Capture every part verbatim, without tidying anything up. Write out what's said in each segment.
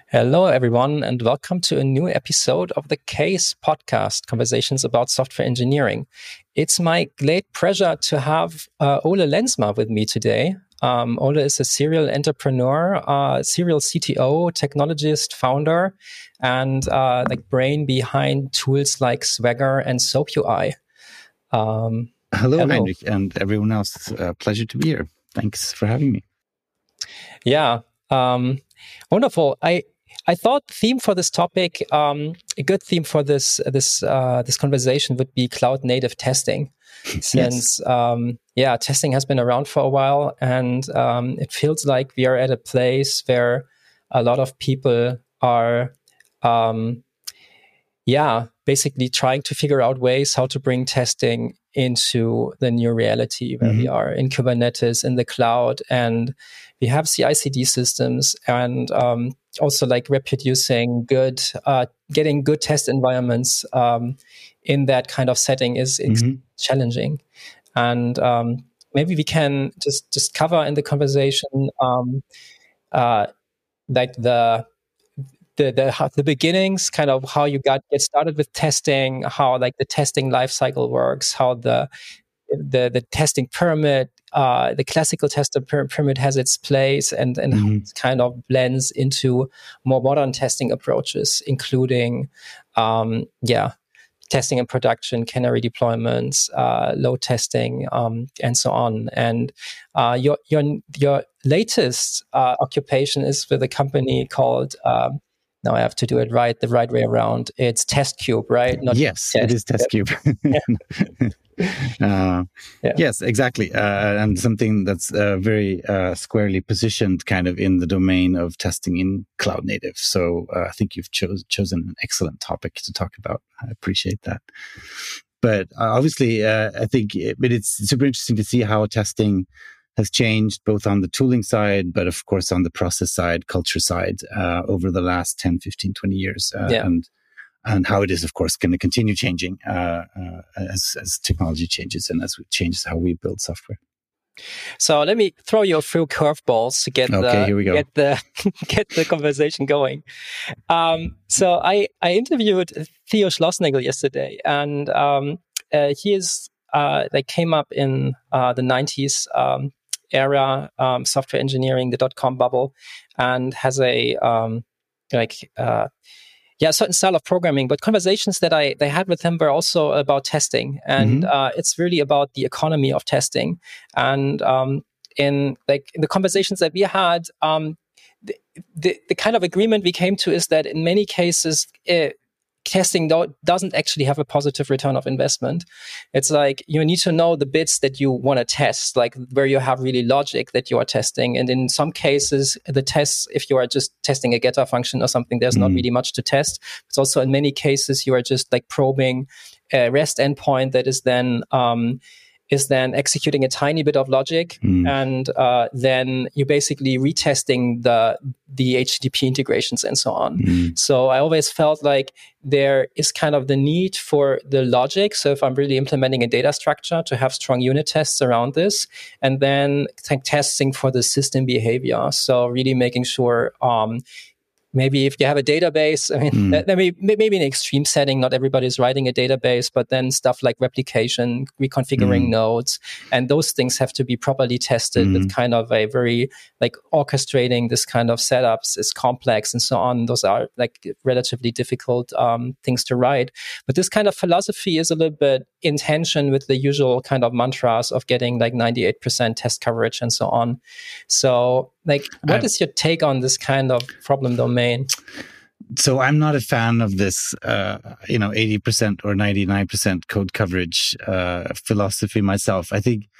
Hello, everyone, and welcome to a new episode of the CASE podcast, Conversations about Software Engineering. It's my great pleasure to have uh, Ole Lensma with me today. Um, Ole is a serial entrepreneur, uh, serial C T O, technologist, founder, and uh, like brain behind tools like Swagger and SoapUI. Um, hello, hello, Heinrich, and everyone else. It's a pleasure to be here. Thanks for having me. Yeah, um, wonderful. I I thought the theme for this topic, um, a good theme for this this uh, this conversation would be cloud native testing, since yes. um, yeah, testing has been around for a while, and um, it feels like we are at a place where a lot of people are, um, yeah, basically trying to figure out ways how to bring testing into the new reality where mm-hmm. we are in Kubernetes, in the cloud, and we have C I C D systems, and um, also like reproducing good, uh, getting good test environments um, in that kind of setting is mm-hmm. challenging. And um, maybe we can just just cover in the conversation um, uh, like the the the the beginnings, kind of how you got get started with testing, how like the testing lifecycle works, how the the the testing pyramid, uh, the classical testing pyramid has its place, and and mm-hmm. how it kind of blends into more modern testing approaches, including um, yeah, testing in production, canary deployments, uh, load testing, um, and so on. And uh, your your your latest uh, occupation is with a company called. Um, Now I have to do it right, the right way around. It's TestCube, right? Not yes, test. It is TestCube. uh, yeah. Yes, exactly. Uh, and something that's uh, very uh, squarely positioned kind of in the domain of testing in cloud native. So uh, I think you've chose, chosen an excellent topic to talk about. I appreciate that. But uh, obviously, uh, I think it, but it's super interesting to see how testing has changed both on the tooling side, but of course on the process side, culture side, uh, over the last ten, fifteen, twenty years. Uh, yeah. And and how it is, of course, going to continue changing uh, uh, as, as technology changes and as it changes how we build software. So let me throw you a few curveballs to get okay, the here we go. get the get the conversation going. Um, so I I interviewed Theo Schlossnagel yesterday, and um, uh, he is uh, they came up in uh, the nineties. Um, era, um, software engineering, the dot-com bubble, and has a um, like uh, yeah, a certain style of programming. But conversations that I they had with him were also about testing, and mm-hmm. uh, it's really about the economy of testing. And um, in like in the conversations that we had, um, the, the the kind of agreement we came to is that in many cases. It, testing do- doesn't actually have a positive return of investment. It's like you need to know the bits that you want to test, like where you have really logic that you are testing. And in some cases, the tests, if you are just testing a getter function or something, there's mm. not really much to test. It's also in many cases, you are just like probing a REST endpoint that is then um, is then executing a tiny bit of logic, mm. and uh, then you're basically retesting the the H T T P integrations and so on. Mm. So I always felt like there is kind of the need for the logic. So if I'm really implementing a data structure, to have strong unit tests around this, and then t- testing for the system behavior. So really making sure um, maybe if you have a database, I mean, mm. maybe maybe in an extreme setting, not everybody's writing a database, but then stuff like replication, reconfiguring mm. nodes, and those things have to be properly tested mm. with kind of a very, like orchestrating this kind of setups is complex and so on. Those are like relatively difficult um, things to write. But this kind of philosophy is a little bit in tension with the usual kind of mantras of getting like ninety-eight percent test coverage and so on. So like, what I, is your take on this kind of problem domain? So I'm not a fan of this, uh, you know, eighty percent or ninety-nine percent code coverage uh, philosophy myself. I think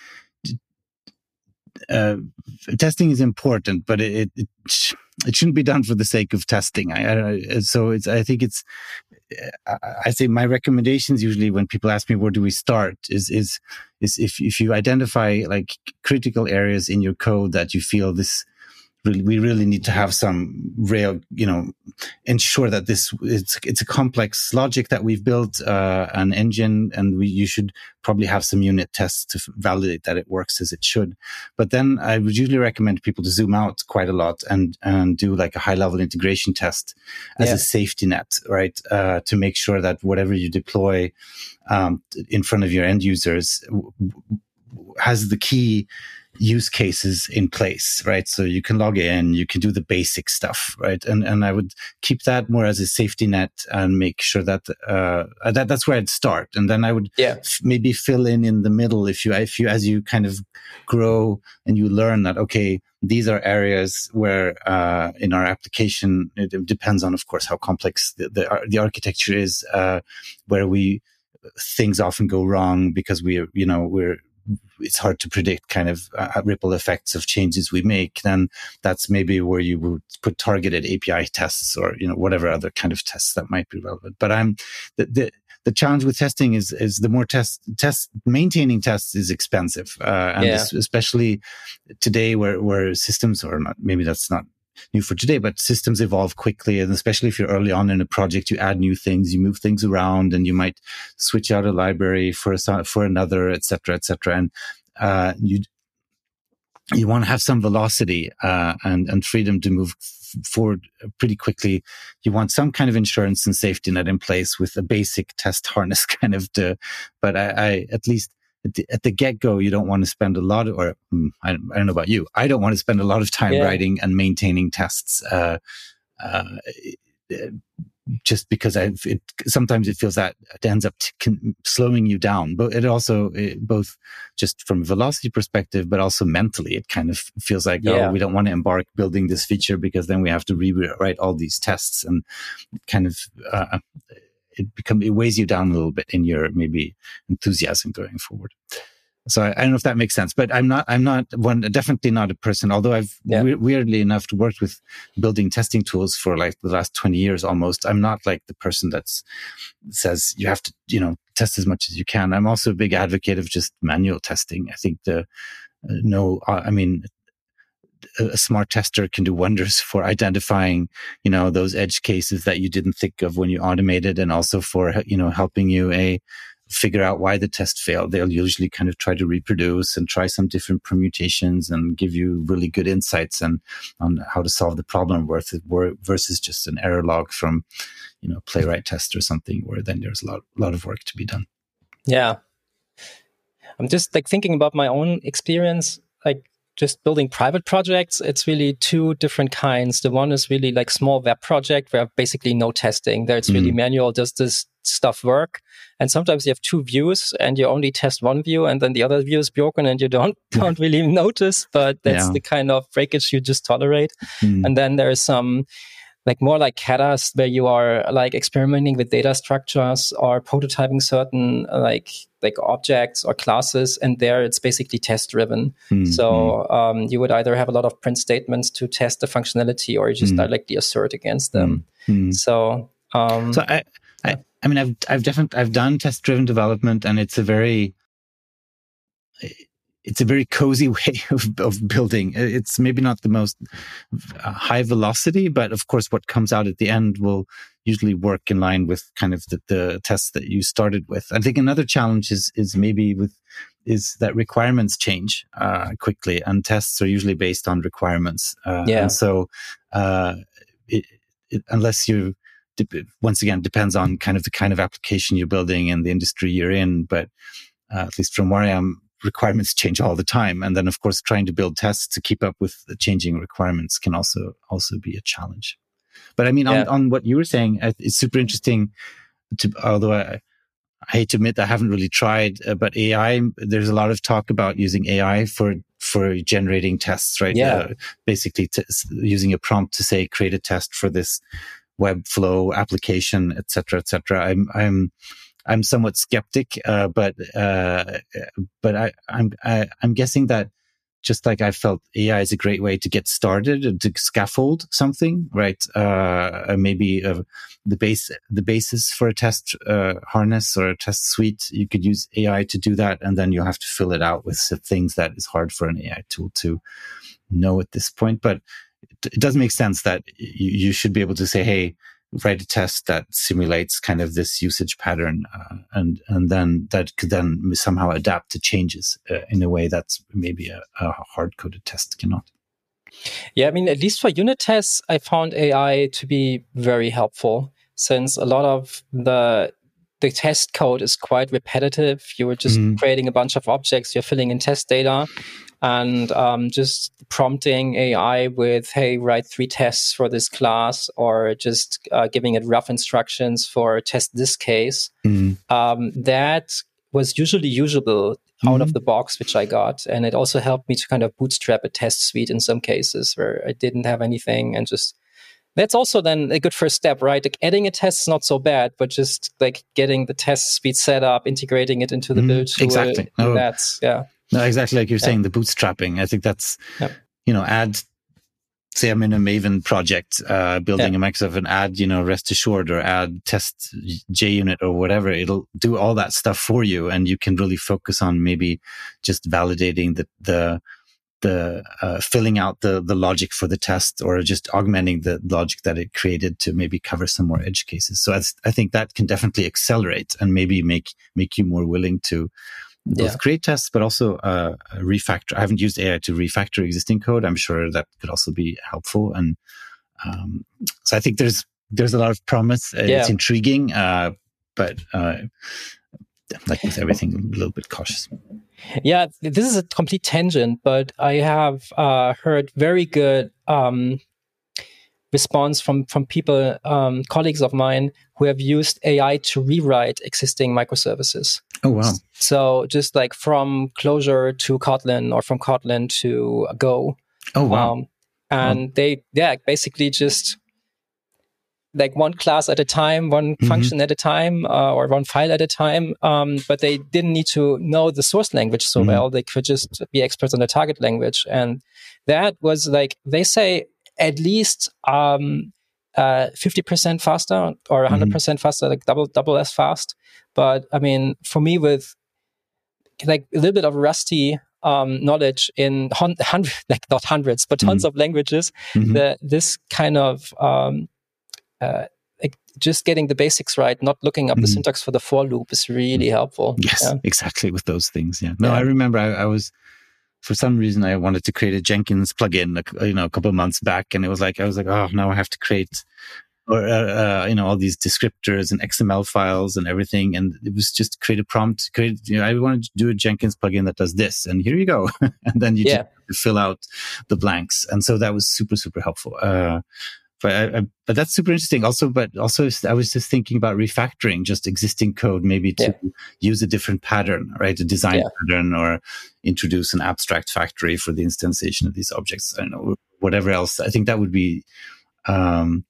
uh, testing is important, but it, it it shouldn't be done for the sake of testing. I, I, so it's I think it's I, I say my recommendations usually when people ask me where do we start is is is if if you identify like critical areas in your code that you feel this really, we really need to have some real, you know, ensure that this, it's, it's a complex logic that we've built, uh, an engine, and we, you should probably have some unit tests to validate that it works as it should. But then I would usually recommend people to zoom out quite a lot and, and do like a high level integration test as yeah. a safety net, right? Uh, to make sure that whatever you deploy, um, in front of your end users w- w- has the key use cases in place, right? So you can log in, you can do the basic stuff, right? And and I would keep that more as a safety net and make sure that uh that that's where I'd start, and then I would yeah. f- maybe fill in in the middle if you if you as you kind of grow and you learn that okay, these are areas where uh in our application it, it depends on, of course, how complex the the, the architecture is, uh where we things often go wrong because we you know we're it's hard to predict kind of uh, ripple effects of changes we make. Then that's maybe where you would put targeted A P I tests or, you know, whatever other kind of tests that might be relevant. But I'm the, the, the challenge with testing is, is the more test, test, maintaining tests is expensive. Uh, and yeah. this, especially today where, where systems or not, maybe that's not new for today, but systems evolve quickly. And especially if you're early on in a project, you add new things, you move things around, and you might switch out a library for a, for another, et cetera, et cetera. And, uh, you, you want to have some velocity, uh, and, and freedom to move f- forward pretty quickly. You want some kind of insurance and safety net in place with a basic test harness kind of to, but I, I at least, At the, at the get-go, you don't want to spend a lot of, or um, I, I don't know about you, I don't want to spend a lot of time yeah. writing and maintaining tests, uh, uh, just because I've, it, sometimes it feels that it ends up t- con- slowing you down. But it also, it, both just from a velocity perspective, but also mentally, it kind of feels like, yeah. oh, we don't want to embark building this feature because then we have to rewrite all these tests, and kind of, uh, it become it weighs you down a little bit in your maybe enthusiasm going forward. So I, I don't know if that makes sense, but I'm not I'm not one definitely not a person. Although I've yeah. we- weirdly enough worked with building testing tools for like the last twenty years almost. I'm not like the person that's says you have to you know test as much as you can. I'm also a big advocate of just manual testing. I think the uh, no uh, I mean. A smart tester can do wonders for identifying, you know, those edge cases that you didn't think of when you automated, and also for, you know, helping you a figure out why the test failed. They'll usually kind of try to reproduce and try some different permutations and give you really good insights and on how to solve the problem versus, versus just an error log from, you know, Playwright test or something where then there's a lot, a lot of work to be done. Yeah. I'm just like thinking about my own experience, like, just building private projects. It's really two different kinds. The one is really like small web project where basically no testing. There it's really mm. manual. Does this stuff work? And sometimes you have two views and you only test one view, and then the other view is broken and you don't don't really notice, but that's yeah. the kind of breakage you just tolerate. Mm. And then there's some like more like Katas where you are like experimenting with data structures or prototyping certain like like objects or classes, and there it's basically test driven. Mm-hmm. So um, you would either have a lot of print statements to test the functionality, or you just mm-hmm. directly assert against them. Mm-hmm. So um, so I, I I mean I've I've definitely I've done test driven development, and it's a very it's a very cozy way of, of building. It's maybe not the most high velocity, but of course what comes out at the end will usually work in line with kind of the, the tests that you started with. I think another challenge is, is maybe with, is that requirements change, uh, quickly, and tests are usually based on requirements. Uh, yeah. And so, uh, it, it, unless you, once again, depends on kind of the kind of application you're building and the industry you're in. But, uh, at least from where I am, requirements change all the time. And then, of course, trying to build tests to keep up with the changing requirements can also, also be a challenge. But I mean, yeah. on, on what you were saying, it's super interesting to, although I, I hate to admit I haven't really tried, uh, but A I, there's a lot of talk about using A I for, for generating tests, right? Yeah. Uh, basically t- using a prompt to say, create a test for this Webflow application, et cetera, et cetera. I'm, I'm, I'm somewhat skeptic, uh, but, uh, but I, I'm, I, I'm guessing that just like I felt A I is a great way to get started and to scaffold something, right? Uh, maybe, uh, the base, the basis for a test, uh, harness or a test suite, you could use A I to do that. And then you'll have to fill it out with things that is hard for an A I tool to know at this point. But it, it does make sense that you, you should be able to say, hey, write a test that simulates kind of this usage pattern, uh, and and then that could then somehow adapt to changes uh, in a way that's maybe a, a hard-coded test cannot. Yeah, I mean, at least for unit tests, I found A I to be very helpful, since a lot of the the test code is quite repetitive. You were just mm. creating a bunch of objects, you're filling in test data, and um, just prompting A I with, hey, write three tests for this class, or just uh, giving it rough instructions for test this case. Mm. Um, that was usually usable out mm-hmm. of the box, which I got. And it also helped me to kind of bootstrap a test suite in some cases where I didn't have anything, and just that's also then a good first step, right? Like adding a test is not so bad, but just like getting the test suite set up, integrating it into the mm, build tool. Exactly. No, that's, yeah. No, exactly like you're yeah. saying, the bootstrapping. I think that's, yeah. you know, add, say I'm in a Maven project, uh, building yeah. a Microsoft, and add, you know, rest assured or add test JUnit or whatever. It'll do all that stuff for you. And you can really focus on maybe just validating the, the, the uh, filling out the the logic for the test, or just augmenting the logic that it created to maybe cover some more edge cases. So I, I think that can definitely accelerate and maybe make make you more willing to both yeah. create tests, but also uh, refactor. I haven't used A I to refactor existing code. I'm sure that could also be helpful. And um, so I think there's there's a lot of promise. Uh, yeah. It's intriguing, uh, but uh, like with everything, a little bit cautious. Yeah, this is a complete tangent, but I have uh, heard very good um, response from from people, um, colleagues of mine, who have used A I to rewrite existing microservices. Oh, wow. So just like from Clojure to Kotlin, or from Kotlin to Go. Oh, wow. Um, and wow. they, yeah, basically just like one class at a time, one mm-hmm. function at a time, uh, or one file at a time. Um, but they didn't need to know the source language so mm-hmm. well. They could just be experts on the target language. And that was like, they say at least um, uh, fifty percent faster, or one hundred percent mm-hmm. faster, like double, double as fast. But I mean, for me, with like a little bit of rusty um, knowledge in hun- hundred, like not hundreds, but tons mm-hmm. of languages, mm-hmm. the, this kind of um, Uh, like just getting the basics right, not looking up mm-hmm. the syntax for the for loop is really mm-hmm. helpful. Yes, yeah. exactly, with those things. Yeah. No, yeah. I remember I, I was, for some reason, I wanted to create a Jenkins plugin, you know, a couple of months back, and it was like, I was like, oh, now I have to create, or uh, uh, you know, all these descriptors and X M L files and everything, and it was just create a prompt. Create, you know, I wanted to do a Jenkins plugin that does this, and here you go, and then you yeah. just fill out the blanks, and so that was super, super helpful. Uh, But I, I, but that's super interesting. Also, but also, I was just thinking about refactoring just existing code, maybe to yeah. use a different pattern, right? A design yeah. pattern, or introduce an abstract factory for the instantiation of these objects. I don't know, whatever else. I think that would be. Um,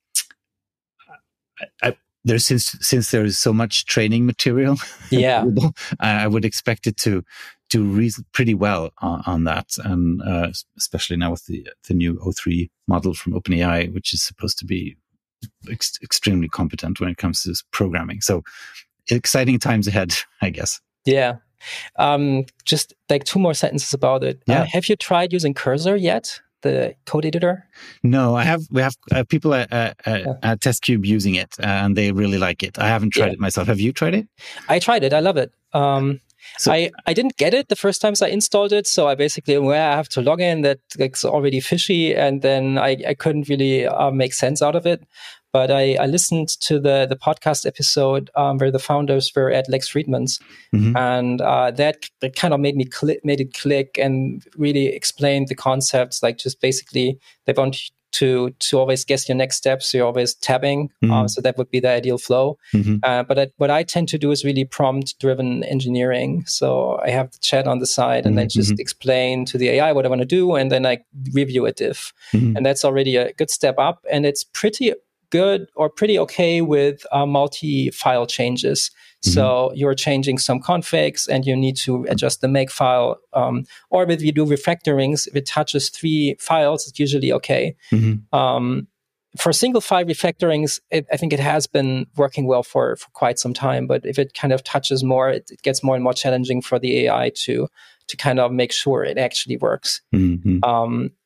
I, I, there's since since there is so much training material. Yeah, I, I would expect it to. do re- pretty well on, on that, and uh, especially now with the the new O three model from OpenAI, which is supposed to be ex- extremely competent when it comes to programming. So exciting times ahead, I guess. Yeah. Um, just like two more sentences about it. Yeah. Uh, have you tried using Cursor yet, the code editor? No, I have. We have uh, people at, at, yeah. at TestCube using it, uh, and they really like it. I haven't tried yeah. it myself. Have you tried it? I tried it. I love it. Um, So, I, I didn't get it the first times I installed it. So I basically, well, I have to log in, that it's already fishy. And then I, I couldn't really uh, make sense out of it. But I, I listened to the, the podcast episode um, where the founders were at Lex Friedman's. Mm-hmm. And uh, that, that kind of made me cl- made it click, and really explained the concepts. Like just basically, they want to to always guess your next steps. So you're always tabbing. Mm-hmm. Uh, so that would be the ideal flow. Mm-hmm. Uh, but I, what I tend to do is really prompt-driven engineering. So I have the chat on the side, and mm-hmm. I just explain to the A I what I want to do, and then I review a diff. Mm-hmm. And that's already a good step up. And it's pretty good, or pretty okay with uh, multi-file changes. Mm-hmm. So you're changing some configs, and you need to adjust the make file. Um, or if you do refactorings, if it touches three files, it's usually okay. Mm-hmm. Um, for single file refactorings, it, I think it has been working well for, for quite some time. But if it kind of touches more, it, it gets more and more challenging for the A I to to kind of make sure it actually works. Mm-hmm. Um,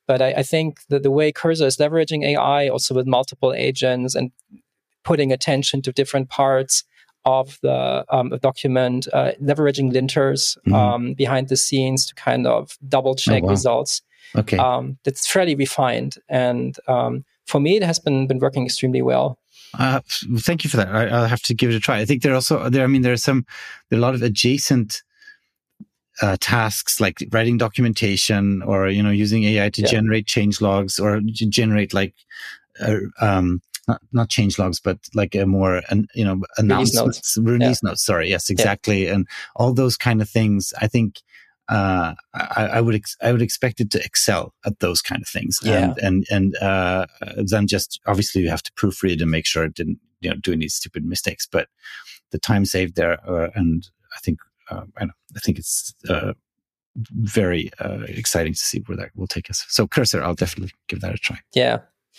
But I, I think that the way Cursor is leveraging A I, also with multiple agents and putting attention to different parts of the um, document, uh, leveraging linters mm-hmm. um, behind the scenes to kind of double check oh, wow. results. Okay, um, it's fairly refined, and um, for me, it has been been working extremely well. Uh, thank you for that. I, I'll have to give it a try. I think there are also there. I mean, there are some there are a lot of adjacent uh, tasks like writing documentation, or you know, using A I to yeah. generate change logs, or to generate like uh, um. Not, not change logs, but like a more, an, you know, announcements, release notes. Release yeah. notes sorry, yes, exactly, yeah. and all those kind of things. I think uh, I, I would ex- I would expect it to excel at those kind of things, yeah. and and and uh, then just obviously you have to proofread and make sure it didn't, you know, do any stupid mistakes. But the time saved there, uh, and I think uh, I, know, I think it's uh, very uh, exciting to see where that will take us. So Cursor, I'll definitely give that a try. Yeah.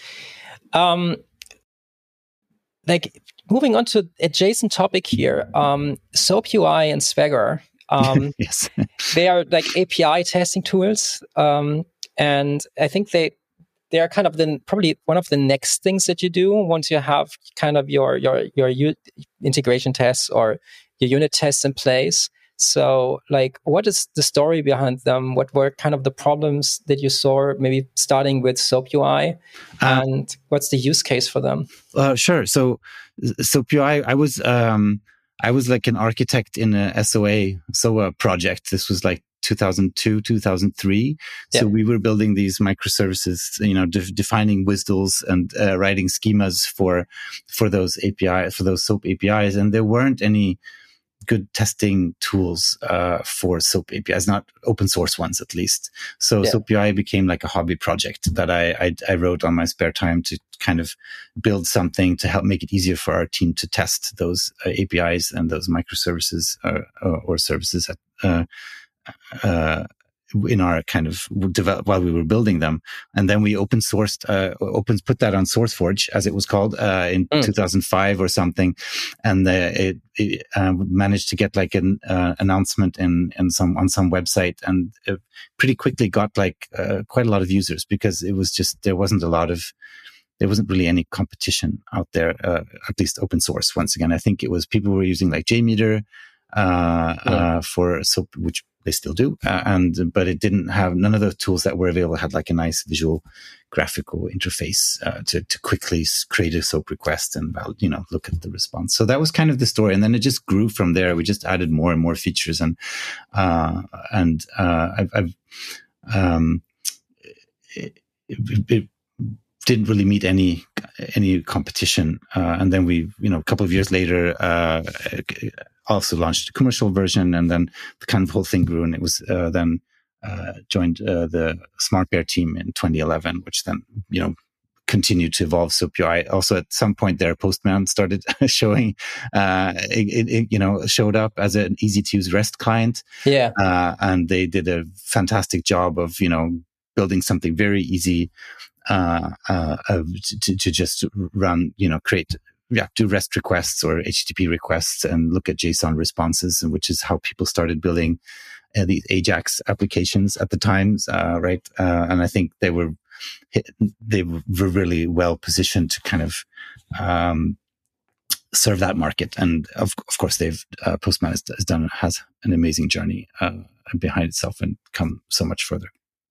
Um. Like moving on to adjacent topic here, um, SoapUI and Swagger, um, yes, they are like A P I testing tools, um, and I think they they are kind of the probably one of the next things that you do once you have kind of your your your u- integration tests or your unit tests in place. So, like, what is the story behind them? What were kind of the problems that you saw, maybe starting with SoapUI, uh, and what's the use case for them? Uh, sure. So, SoapUI, I was um, I was like an architect in a S O A S O A project. This was like two thousand two, two thousand three. Yeah. So we were building these microservices, you know, de- defining W S D Ls and uh, writing schemas for for those A P Is, for those SOAP A P Is, and there weren't any good testing tools uh, for SOAP A P Is, not open source ones at least. So yeah. SoapUI became like a hobby project that I, I I wrote on my spare time to kind of build something to help make it easier for our team to test those uh, A P Is and those microservices uh, or services at, uh, uh, in our kind of develop while we were building them. And then we open sourced, uh, open, put that on SourceForge, as it was called, uh, in mm. two thousand five or something. And, uh, it, it uh, managed to get like an, uh, announcement in, in some, on some website, and it pretty quickly got like, uh, quite a lot of users, because it was just, there wasn't a lot of, there wasn't really any competition out there, uh, at least open source. Once again, I think it was people were using like JMeter, uh, yeah. uh, for SOAP, which they still do. Uh, and, but it didn't have, none of the tools that were available had like a nice visual graphical interface, uh, to, to quickly create a SOAP request and, you know, look at the response. So that was kind of the story. And then it just grew from there. We just added more and more features, and, uh, and, uh, I've, I've, um, it, it, it didn't really meet any, any competition. Uh, and then we, you know, a couple of years later, uh, also launched a commercial version, and then the kind of whole thing grew, and it was uh, then uh, joined uh, the SmartBear team in twenty eleven, which then, you know, continued to evolve SoapUI. Also, at some point there, Postman started showing, uh, it, it, you know, showed up as an easy to use REST client. Yeah, uh, and they did a fantastic job of, you know, building something very easy uh, uh, to, to just run, you know, create. Yeah, do REST requests or H T T P requests and look at JSON responses, which is how people started building uh, these Ajax applications at the times, uh, right? Uh, and I think they were they were really well positioned to kind of um, serve that market. And of, of course, they've uh, Postman has, has done has an amazing journey uh, behind itself and come so much further.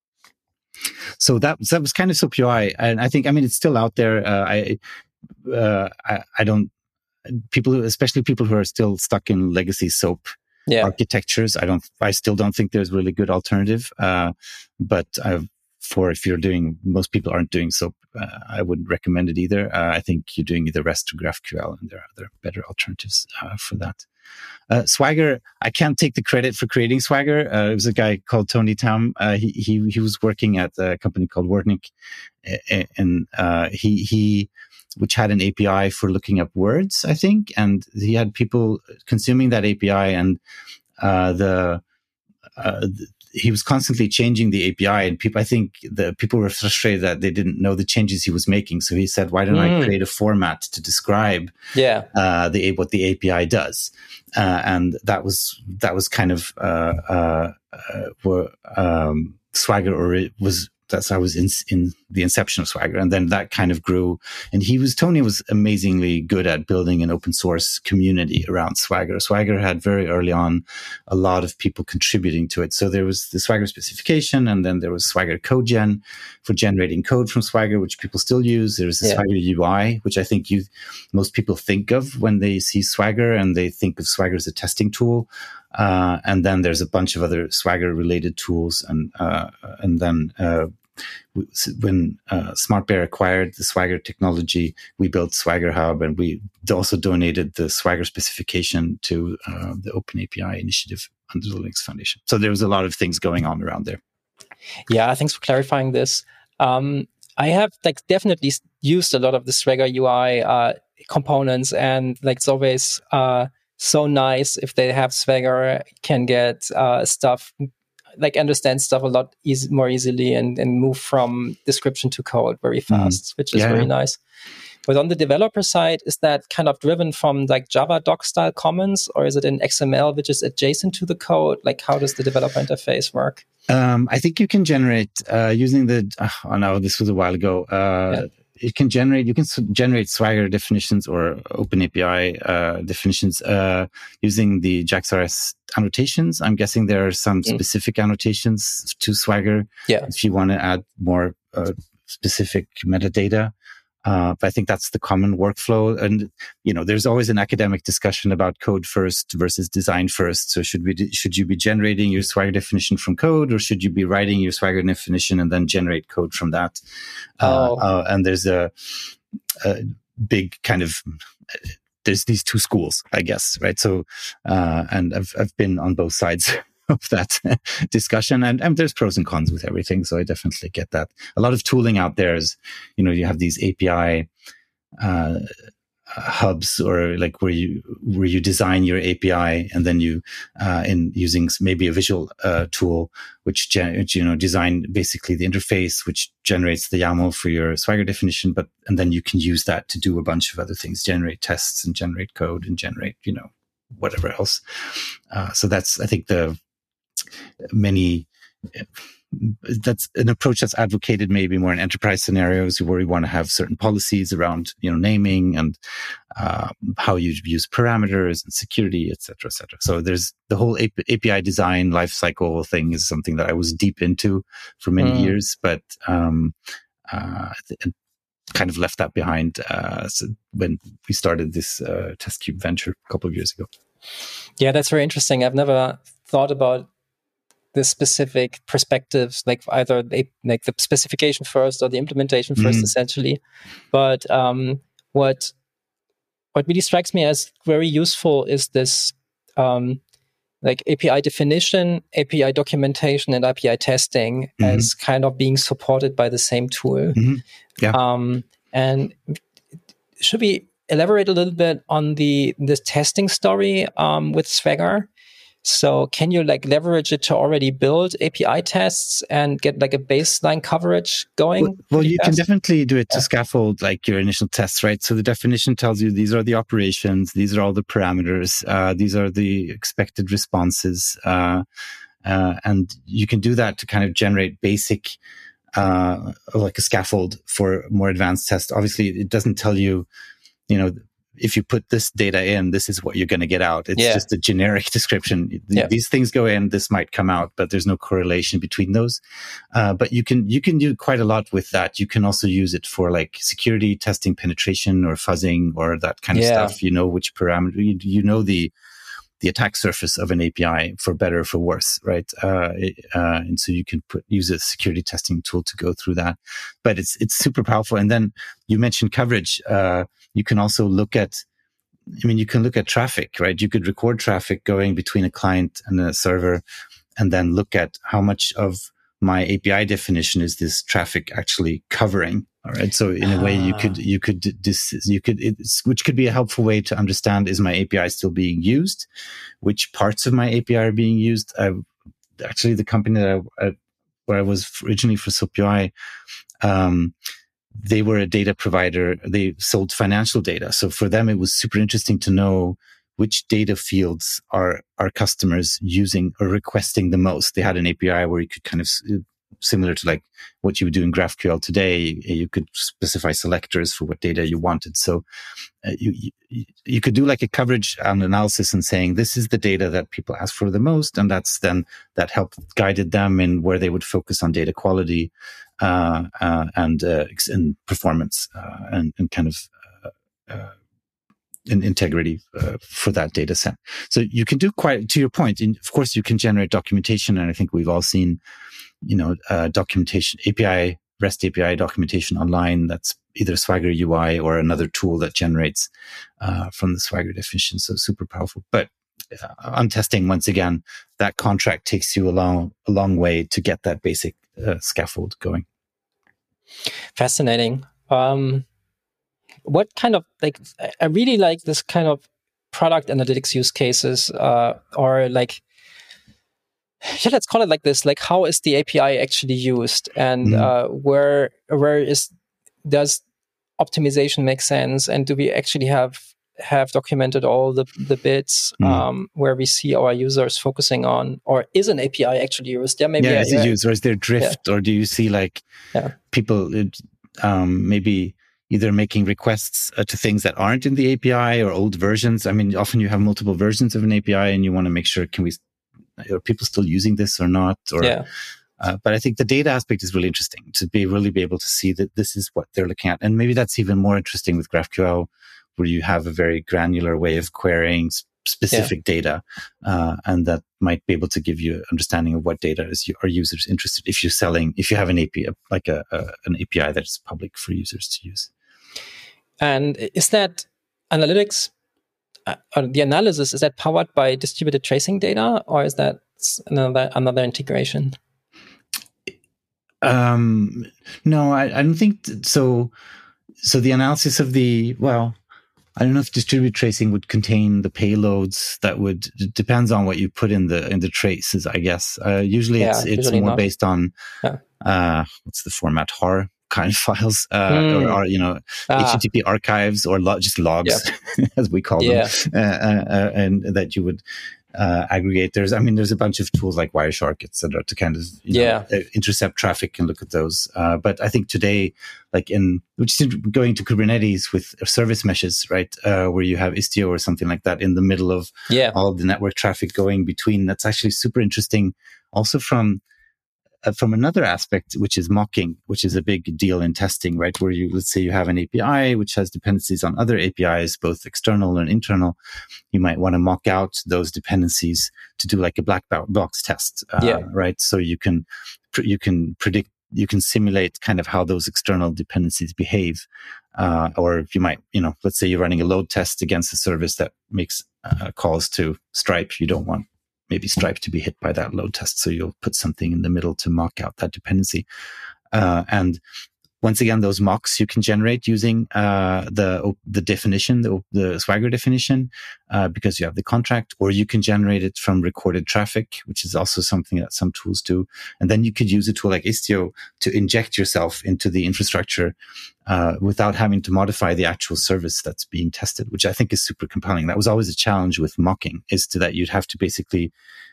So that that was kind of SoapUI, and I think I mean it's still out there. Uh, I. Uh, I, I don't, people, who, especially people who are still stuck in legacy SOAP yeah. architectures. I don't, I still don't think there's really good alternative. Uh, but I've, for if you're doing, most people aren't doing SOAP, uh, I wouldn't recommend it either. Uh, I think you're doing either REST or GraphQL, and there are other better alternatives uh, for that. Uh, Swagger, I can't take the credit for creating Swagger. Uh, it was a guy called Tony Tam. Uh, he, he, he was working at a company called Wordnik, and uh, he, he, which had an A P I for looking up words, I think. And he had people consuming that A P I, and uh, the, uh, the he was constantly changing the A P I, and people, I think the people were frustrated that they didn't know the changes he was making. So he said, why don't mm. I create a format to describe yeah. uh, the, what the A P I does? Uh, and that was, that was kind of, uh, uh, uh, were, um, Swagger, or it was that's I was in in the inception of Swagger, and then that kind of grew. And he was Tony was amazingly good at building an open source community around Swagger. Swagger had very early on a lot of people contributing to it. So there was the Swagger specification, and then there was Swagger CodeGen for generating code from Swagger, which people still use. There's the yeah. Swagger U I, which I think you most people think of when they see Swagger, and they think of Swagger as a testing tool. Uh, and then there's a bunch of other Swagger related tools. And, uh, and then, uh, when, uh, SmartBear acquired the Swagger technology, we built Swagger Hub, and we also donated the Swagger specification to, uh, the Open A P I initiative under the Linux Foundation. So there was a lot of things going on around there. Yeah. Thanks for clarifying this. Um, I have like definitely used a lot of the Swagger U I, uh, components, and like it's always, uh, so nice if they have Swagger, can get uh, stuff, like understand stuff a lot easy, more easily, and, and move from description to code very fast, mm. which is yeah. very nice. But on the developer side, is that kind of driven from like Java doc style comments, or is it in X M L which is adjacent to the code? Like how does the developer interface work? Um, I think you can generate uh, using the, oh no, this was a while ago. Uh, yeah. It can generate, you can generate Swagger definitions or Open A P I uh, definitions uh, using the JAX-R S annotations. I'm guessing there are some mm. specific annotations to Swagger yeah. if you want to add more uh, specific metadata. Uh, but I think that's the common workflow. And, you know, there's always an academic discussion about code first versus design first. So should we, should you be generating your Swagger definition from code, or should you be writing your Swagger definition and then generate code from that? Oh. Uh, uh, and there's a, a big kind of, there's these two schools, I guess, right? So, uh, and I've, I've been on both sides of that discussion, and, and there's pros and cons with everything. So I definitely get that. A lot of tooling out there is, you know, you have these A P I uh, hubs, or like where you where you design your A P I, and then you uh, in using maybe a visual uh, tool, which, gen- which you know design basically the interface, which generates the YAML for your Swagger definition. But and then you can use that to do a bunch of other things, generate tests and generate code and generate you know whatever else. Uh, so that's I think the many that's an approach that's advocated maybe more in enterprise scenarios where we want to have certain policies around you know naming and uh, how you use parameters and security, et cetera, et cetera. So there's the whole A P I design lifecycle thing is something that I was deep into for many mm. years, but um, uh, kind of left that behind uh, so when we started this uh, TestCube venture a couple of years ago. Yeah, that's very interesting. I've never thought about the specific perspectives, like either they, like the specification first or the implementation first, mm. essentially. But um, what what really strikes me as very useful is this um, like A P I definition, A P I documentation, and A P I testing mm-hmm. as kind of being supported by the same tool. Mm-hmm. Yeah. Um, and should we elaborate a little bit on the this testing story um, with Swagger? So can you like leverage it to already build A P I tests and get like a baseline coverage going? Well, well you fast? can definitely do it to yeah. scaffold like your initial tests, right? So the definition tells you these are the operations, these are all the parameters, uh, these are the expected responses. Uh, uh, and you can do that to kind of generate basic, uh, like a scaffold for more advanced tests. Obviously, it doesn't tell you, you know, if you put this data in, this is what you're going to get out. It's yeah. just a generic description. Yeah. These things go in, this might come out, but there's no correlation between those. Uh, but you can, you can do quite a lot with that. You can also use it for like security testing, penetration or fuzzing or that kind of yeah. stuff. You know, which parameter, you, you know, the, the attack surface of an A P I for better or for worse, right? Uh, uh, and so you can put, use a security testing tool to go through that, but it's, it's super powerful. And then you mentioned coverage. Uh, you can also look at, I mean, you can look at traffic, right? You could record traffic going between a client and a server and then look at how much of my A P I definition is this traffic actually covering. All right. So in a way you could, you could, this, you could, it's, which could be a helpful way to understand, is my A P I still being used? Which parts of my A P I are being used? I, actually, the company that I, I, where I was originally for S O P U I, um, they were a data provider. They sold financial data. So for them, it was super interesting to know which data fields are our customers using or requesting the most. They had an A P I where you could kind of similar to like what you would do in GraphQL today. You could specify selectors for what data you wanted. So uh, you, you you could do like a coverage and analysis and saying, this is the data that people ask for the most. And that's then that helped guided them in where they would focus on data quality uh, uh, and, uh, and performance uh, and, and kind of uh, uh, in integrity uh, for that data set. So you can do quite, to your point, in, of course, you can generate documentation. And I think we've all seen, you know, uh, documentation, A P I, REST A P I documentation online that's either Swagger U I or another tool that generates uh, from the Swagger definition. So super powerful. But uh, on testing, once again, that contract takes you a long, a long way to get that basic uh, scaffold going. Fascinating. Um, What kind of, like, I really like this kind of product analytics use cases, uh, or like, yeah, let's call it like this, like how is the A P I actually used, and mm. uh, where where is, does optimization make sense, and do we actually have have documented all the, the bits mm. um, where we see our users focusing on, or is an A P I actually used? Yeah, maybe. Yeah, yeah, is it used, or is there drift, yeah. or do you see like yeah. people um, maybe either making requests uh, to things that aren't in the A P I or old versions? I mean, often you have multiple versions of an A P I and you want to make sure, can we, are people still using this or not? Or, yeah. uh, but I think the data aspect is really interesting to be really be able to see that this is what they're looking at. And maybe that's even more interesting with GraphQL, where you have a very granular way of querying specific yeah. data. Uh, and that might be able to give you an understanding of what data is you, are users interested if you're selling, if you have an A P I, like a, a an A P I that's public for users to use. And is that analytics, uh, or the analysis, is that powered by distributed tracing data, or is that another another integration? Um, no, I, I don't think t- so. So the analysis of the, well, I don't know if distributed tracing would contain the payloads that would, it depends on what you put in the in the traces, I guess. Uh, usually yeah, it's it's usually more not. based on, yeah. uh, what's the format, H A R kind of files, uh, mm. or, or, you know, ah. H T T P archives, or lo- just logs, yeah. as we call yeah. them, uh, uh, and that you would uh, aggregate. There's, I mean, there's a bunch of tools like Wireshark, et cetera, to kind of you yeah. know, intercept traffic and look at those. Uh, but I think today, like in, which is going to Kubernetes with service meshes, right, uh, where you have Istio or something like that in the middle of yeah. all of the network traffic going between. That's actually super interesting. Also from Uh, from another aspect, which is mocking, which is a big deal in testing, right? Where you, let's say you have an A P I which has dependencies on other A P Is, both external and internal. You might want to mock out those dependencies to do like a black box test, uh, yeah. right? So you can, you can predict, you can simulate kind of how those external dependencies behave. Uh, or you might, you know, let's say you're running a load test against a service that makes uh, calls to Stripe. You don't want maybe Stripe to be hit by that load test. So you'll put something in the middle to mock out that dependency. Uh, and once again, those mocks you can generate using uh, the the definition, the, the Swagger definition, uh, because you have the contract, or you can generate it from recorded traffic, which is also something that some tools do. And then you could use a tool like Istio to inject yourself into the infrastructure uh, without having to modify the actual service that's being tested, which I think is super compelling. That was always a challenge with mocking, is to that you'd have to basically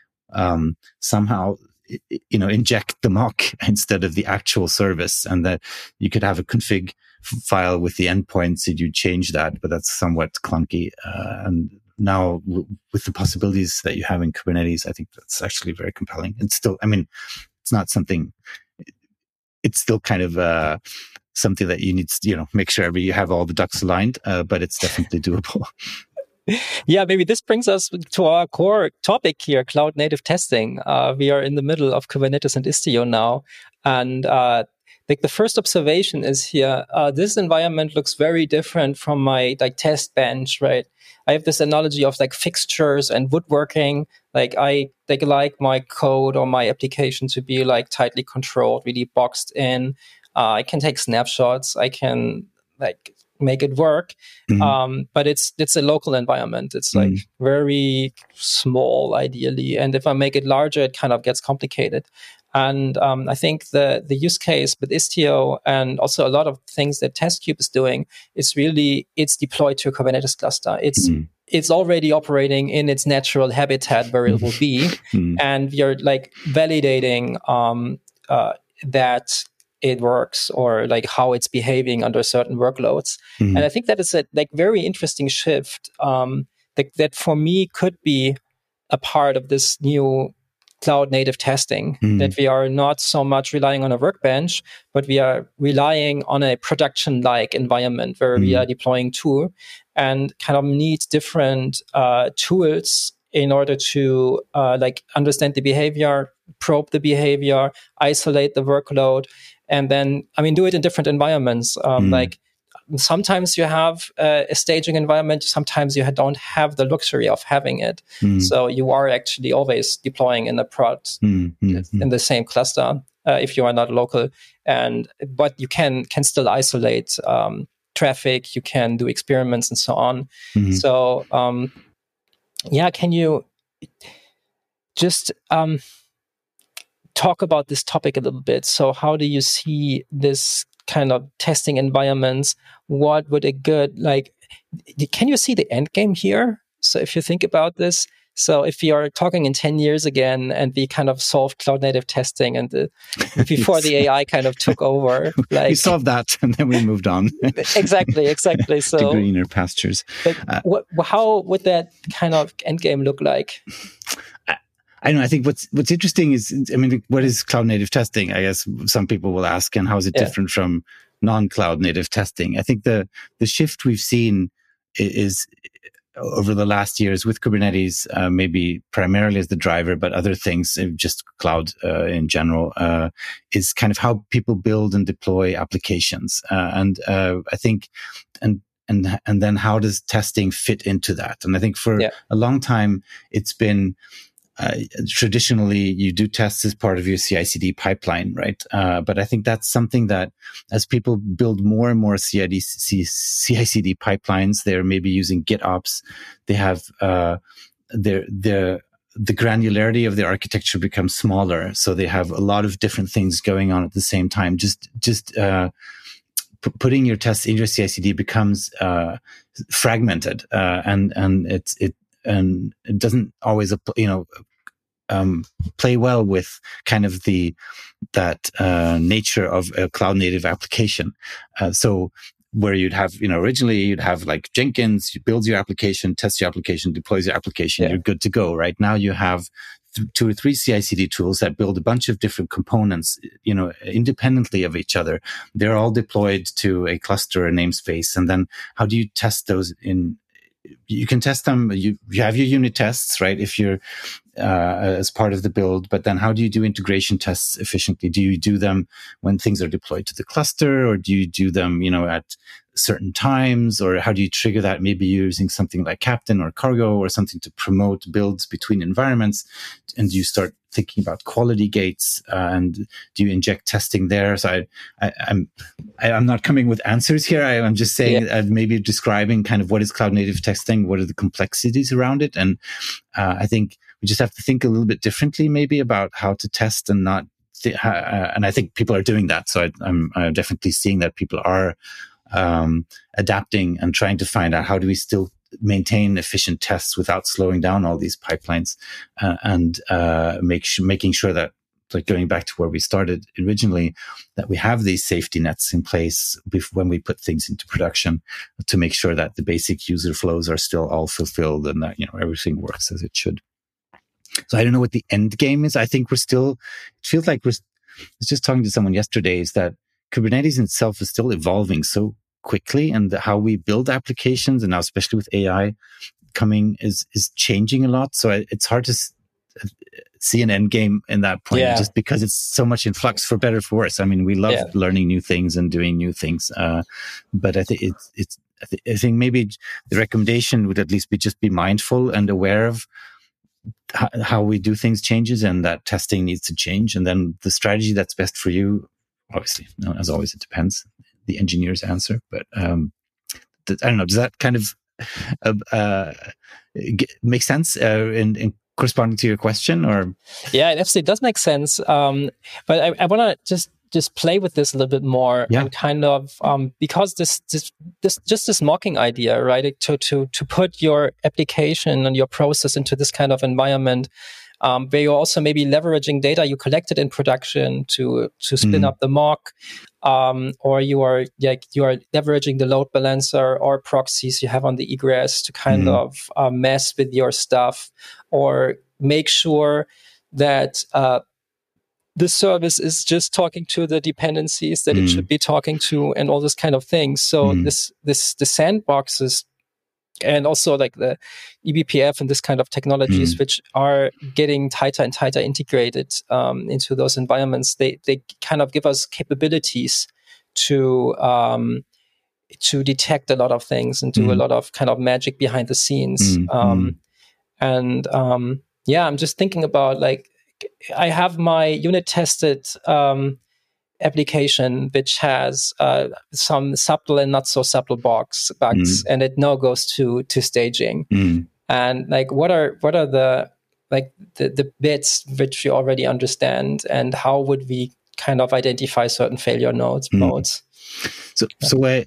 um, somehow you know, inject the mock instead of the actual service, and that you could have a config f- file with the endpoints and you change that, but that's somewhat clunky. Uh, and now w- with the possibilities that you have in Kubernetes, I think that's actually very compelling. It's still, I mean, it's not something, it's still kind of, uh, something that you need to, you know, make sure you have all the ducks aligned, uh, but it's definitely doable. Yeah, maybe this brings us to our core topic here, cloud native testing. Uh, we are in the middle of Kubernetes and Istio now. And uh, like the first observation is here, uh, this environment looks very different from my like test bench, right? I have this analogy of like fixtures and woodworking. Like I like, like my code or my application to be like tightly controlled, really boxed in. Uh, I can take snapshots. I can like make it work. Mm-hmm. Um, but it's it's a local environment. It's like mm-hmm. very small, ideally. And if I make it larger, it kind of gets complicated. And um, I think the the use case with Istio and also a lot of things that TestCube is doing is really, it's deployed to a Kubernetes cluster. It's mm-hmm. it's already operating in its natural habitat where it will be. Mm-hmm. And we are like validating um, uh, that it works or like how it's behaving under certain workloads. Mm-hmm. And I think that is a like very interesting shift um, that, that for me could be a part of this new cloud native testing, mm-hmm. that we are not so much relying on a workbench, but we are relying on a production-like environment where mm-hmm. we are deploying to and kind of need different uh, tools in order to uh, like understand the behavior, probe the behavior, isolate the workload, and then, I mean, do it in different environments. Um, mm. Like sometimes you have uh, a staging environment, sometimes you don't have the luxury of having it. Mm. So you are actually always deploying in the prod mm. Mm. in the same cluster uh, if you are not local. And but you can can still isolate um, traffic, you can do experiments and so on. Mm. So um, yeah, can you just um, talk about this topic a little bit? So how do you see this kind of testing environments? What would a good, like, can you see the end game here? So if you think about this, so if we are talking in ten years again and we kind of solved cloud native testing and the, before the A I kind of took over, like we solved that and then we moved on. exactly, exactly. So to greener pastures. Like, uh, what, how would that kind of end game look like? I, I don't know. I think what's what's interesting is, I mean, what is cloud native testing? I guess some people will ask, and how is it yeah. different from non-cloud native testing? I think the the shift we've seen is, over the last years with Kubernetes, uh, maybe primarily as the driver, but other things, just cloud uh, in general, uh, is kind of how people build and deploy applications. Uh, and uh, I think, and and and then how does testing fit into that? And I think for yeah. a long time, it's been, Uh, traditionally, you do tests as part of your C I C D pipeline, right? Uh, but I think that's something that as people build more and more C I C D pipelines, they're maybe using GitOps. They have uh, their their the granularity of the architecture becomes smaller, so they have a lot of different things going on at the same time. Just just uh, p- putting your tests in your C I C D becomes uh, fragmented, uh, and and it's it. And it doesn't always, you know, um, play well with kind of the that uh, nature of a cloud native application. Uh, so where you'd have, you know, originally you'd have like Jenkins, you build your application, test your application, deploys your application, yeah. you're good to go. Right now you have th- two or three C I C D tools that build a bunch of different components, you know, independently of each other. They're all deployed to a cluster, a namespace, and then how do you test those in? You can test them. You, you have your unit tests, right? If you're uh, as part of the build, but then how do you do integration tests efficiently? Do you do them when things are deployed to the cluster, or do you do them, you know, at certain times, or how do you trigger that? Maybe you're using something like Captain or Cargo or something to promote builds between environments, and do you start thinking about quality gates, uh, and do you inject testing there? So I, I, I'm, I, I'm not coming with answers here. I, I'm just saying, yeah. uh, maybe describing kind of what is cloud native testing, what are the complexities around it, and uh, I think we just have to think a little bit differently, maybe about how to test and not. Th- uh, and I think people are doing that. So I, I'm, I'm definitely seeing that people are um, adapting and trying to find out how do we still maintain efficient tests without slowing down all these pipelines, uh, and uh, make sh- making sure that, like going back to where we started originally, that we have these safety nets in place bef- when we put things into production to make sure that the basic user flows are still all fulfilled and that, you know, everything works as it should. So I don't know what the end game is. I think we're still, it feels like we're, I was just talking to someone yesterday, is that Kubernetes itself is still evolving so quickly, and the, how we build applications, and now especially with A I coming, is is changing a lot. So I, it's hard to s- see an end game in that point, yeah. just because it's so much in flux, for better or for worse. I mean, we love yeah. learning new things and doing new things, uh, but I think it's it's. I, th- I think maybe the recommendation would at least be just be mindful and aware of how, how we do things changes, and that testing needs to change, and then the strategy that's best for you. Obviously, you know, as always, it depends. The engineer's answer, but um, th- I don't know. Does that kind of uh, uh, g- make sense uh, in, in corresponding to your question? Or yeah, it absolutely does make sense. Um, but I, I want to just just play with this a little bit more, yeah. and kind of um, because this this this just this mocking idea, right? To to to put your application and your process into this kind of environment. um, where you're also maybe leveraging data you collected in production to to spin mm. up the mock, um, or you are like you are leveraging the load balancer or proxies you have on the egress to kind mm. of uh, mess with your stuff, or make sure that uh, the service is just talking to the dependencies that mm. it should be talking to, and all this kind of things. So mm. this this the sandboxes, and also like the E B P F and this kind of technologies, mm. which are getting tighter and tighter integrated um, into those environments, they they kind of give us capabilities to um, to detect a lot of things and do mm. a lot of kind of magic behind the scenes. Mm. Um, and um, yeah, I'm just thinking about like, I have my unit tested um, application, which has uh, some subtle and not so subtle bugs, bugs, mm. and it now goes to to staging. Mm. And like, what are what are the like the, the bits which we already understand, and how would we kind of identify certain failure nodes mm. modes? So, so I,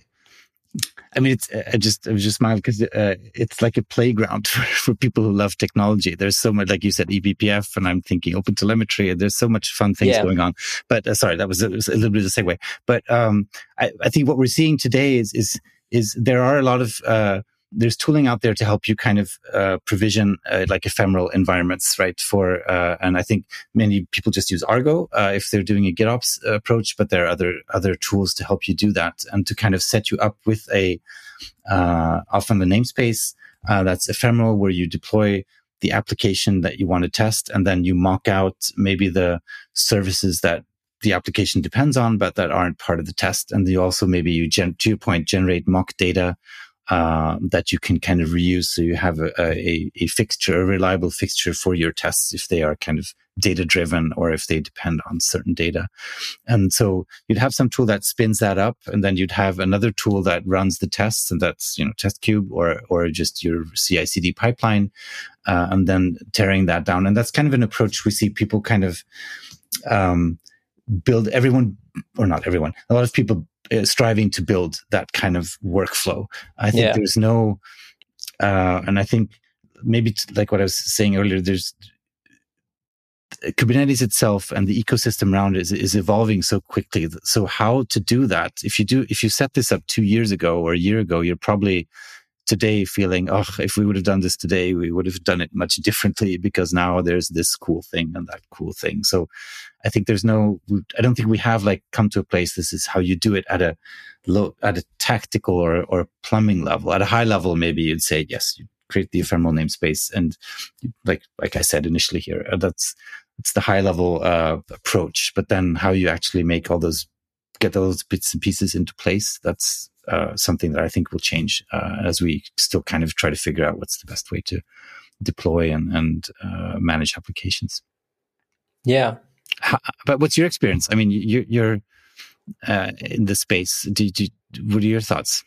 I mean, it's I just I was just smiling because uh, it's like a playground for, for people who love technology. There's so much, like you said, E B P F, and I'm thinking open telemetry, and there's so much fun things yeah. going on. But uh, sorry, that was a, was a little bit of a segue. But um, I, I think what we're seeing today is is is there are a lot of uh, there's tooling out there to help you kind of uh, provision uh, like ephemeral environments, right? For uh, and I think many people just use Argo uh, if they're doing a GitOps approach, but there are other other tools to help you do that and to kind of set you up with a uh, often the namespace uh, that's ephemeral, where you deploy the application that you want to test, and then you mock out maybe the services that the application depends on, but that aren't part of the test. And you also maybe you gen- to your point generate mock data Uh, that you can kind of reuse, so you have a, a, a fixture, a reliable fixture for your tests if they are kind of data driven or if they depend on certain data. And so you'd have some tool that spins that up, and then you'd have another tool that runs the tests, and that's, you know, TestCube or or just your C I C D pipeline, uh, and then tearing that down. And that's kind of an approach we see people kind of um, build. Everyone, or not everyone, a lot of people Uh, striving to build that kind of workflow. I think yeah. there's no, uh, and I think maybe t- like what I was saying earlier, there's Kubernetes itself and the ecosystem around it is, is evolving so quickly. So how to do that? If you do, if you set this up two years ago or a year ago, you're probably today feeling, oh, if we would have done this today, we would have done it much differently, because now there's this cool thing and that cool thing. So I think there's no, I don't think we have like come to a place, this is how you do it at a low, at a tactical or, or plumbing level. At a high level, maybe you'd say, yes, you create the ephemeral namespace. And like, like I said initially here, that's, it's the high level uh, approach. But then how you actually make all those, get those bits and pieces into place, that's uh, something that I think will change uh, as we still kind of try to figure out what's the best way to deploy and, and uh, manage applications. Yeah. How, but what's your experience? I mean, you're, you're uh, in the space. Do, do, what are your thoughts?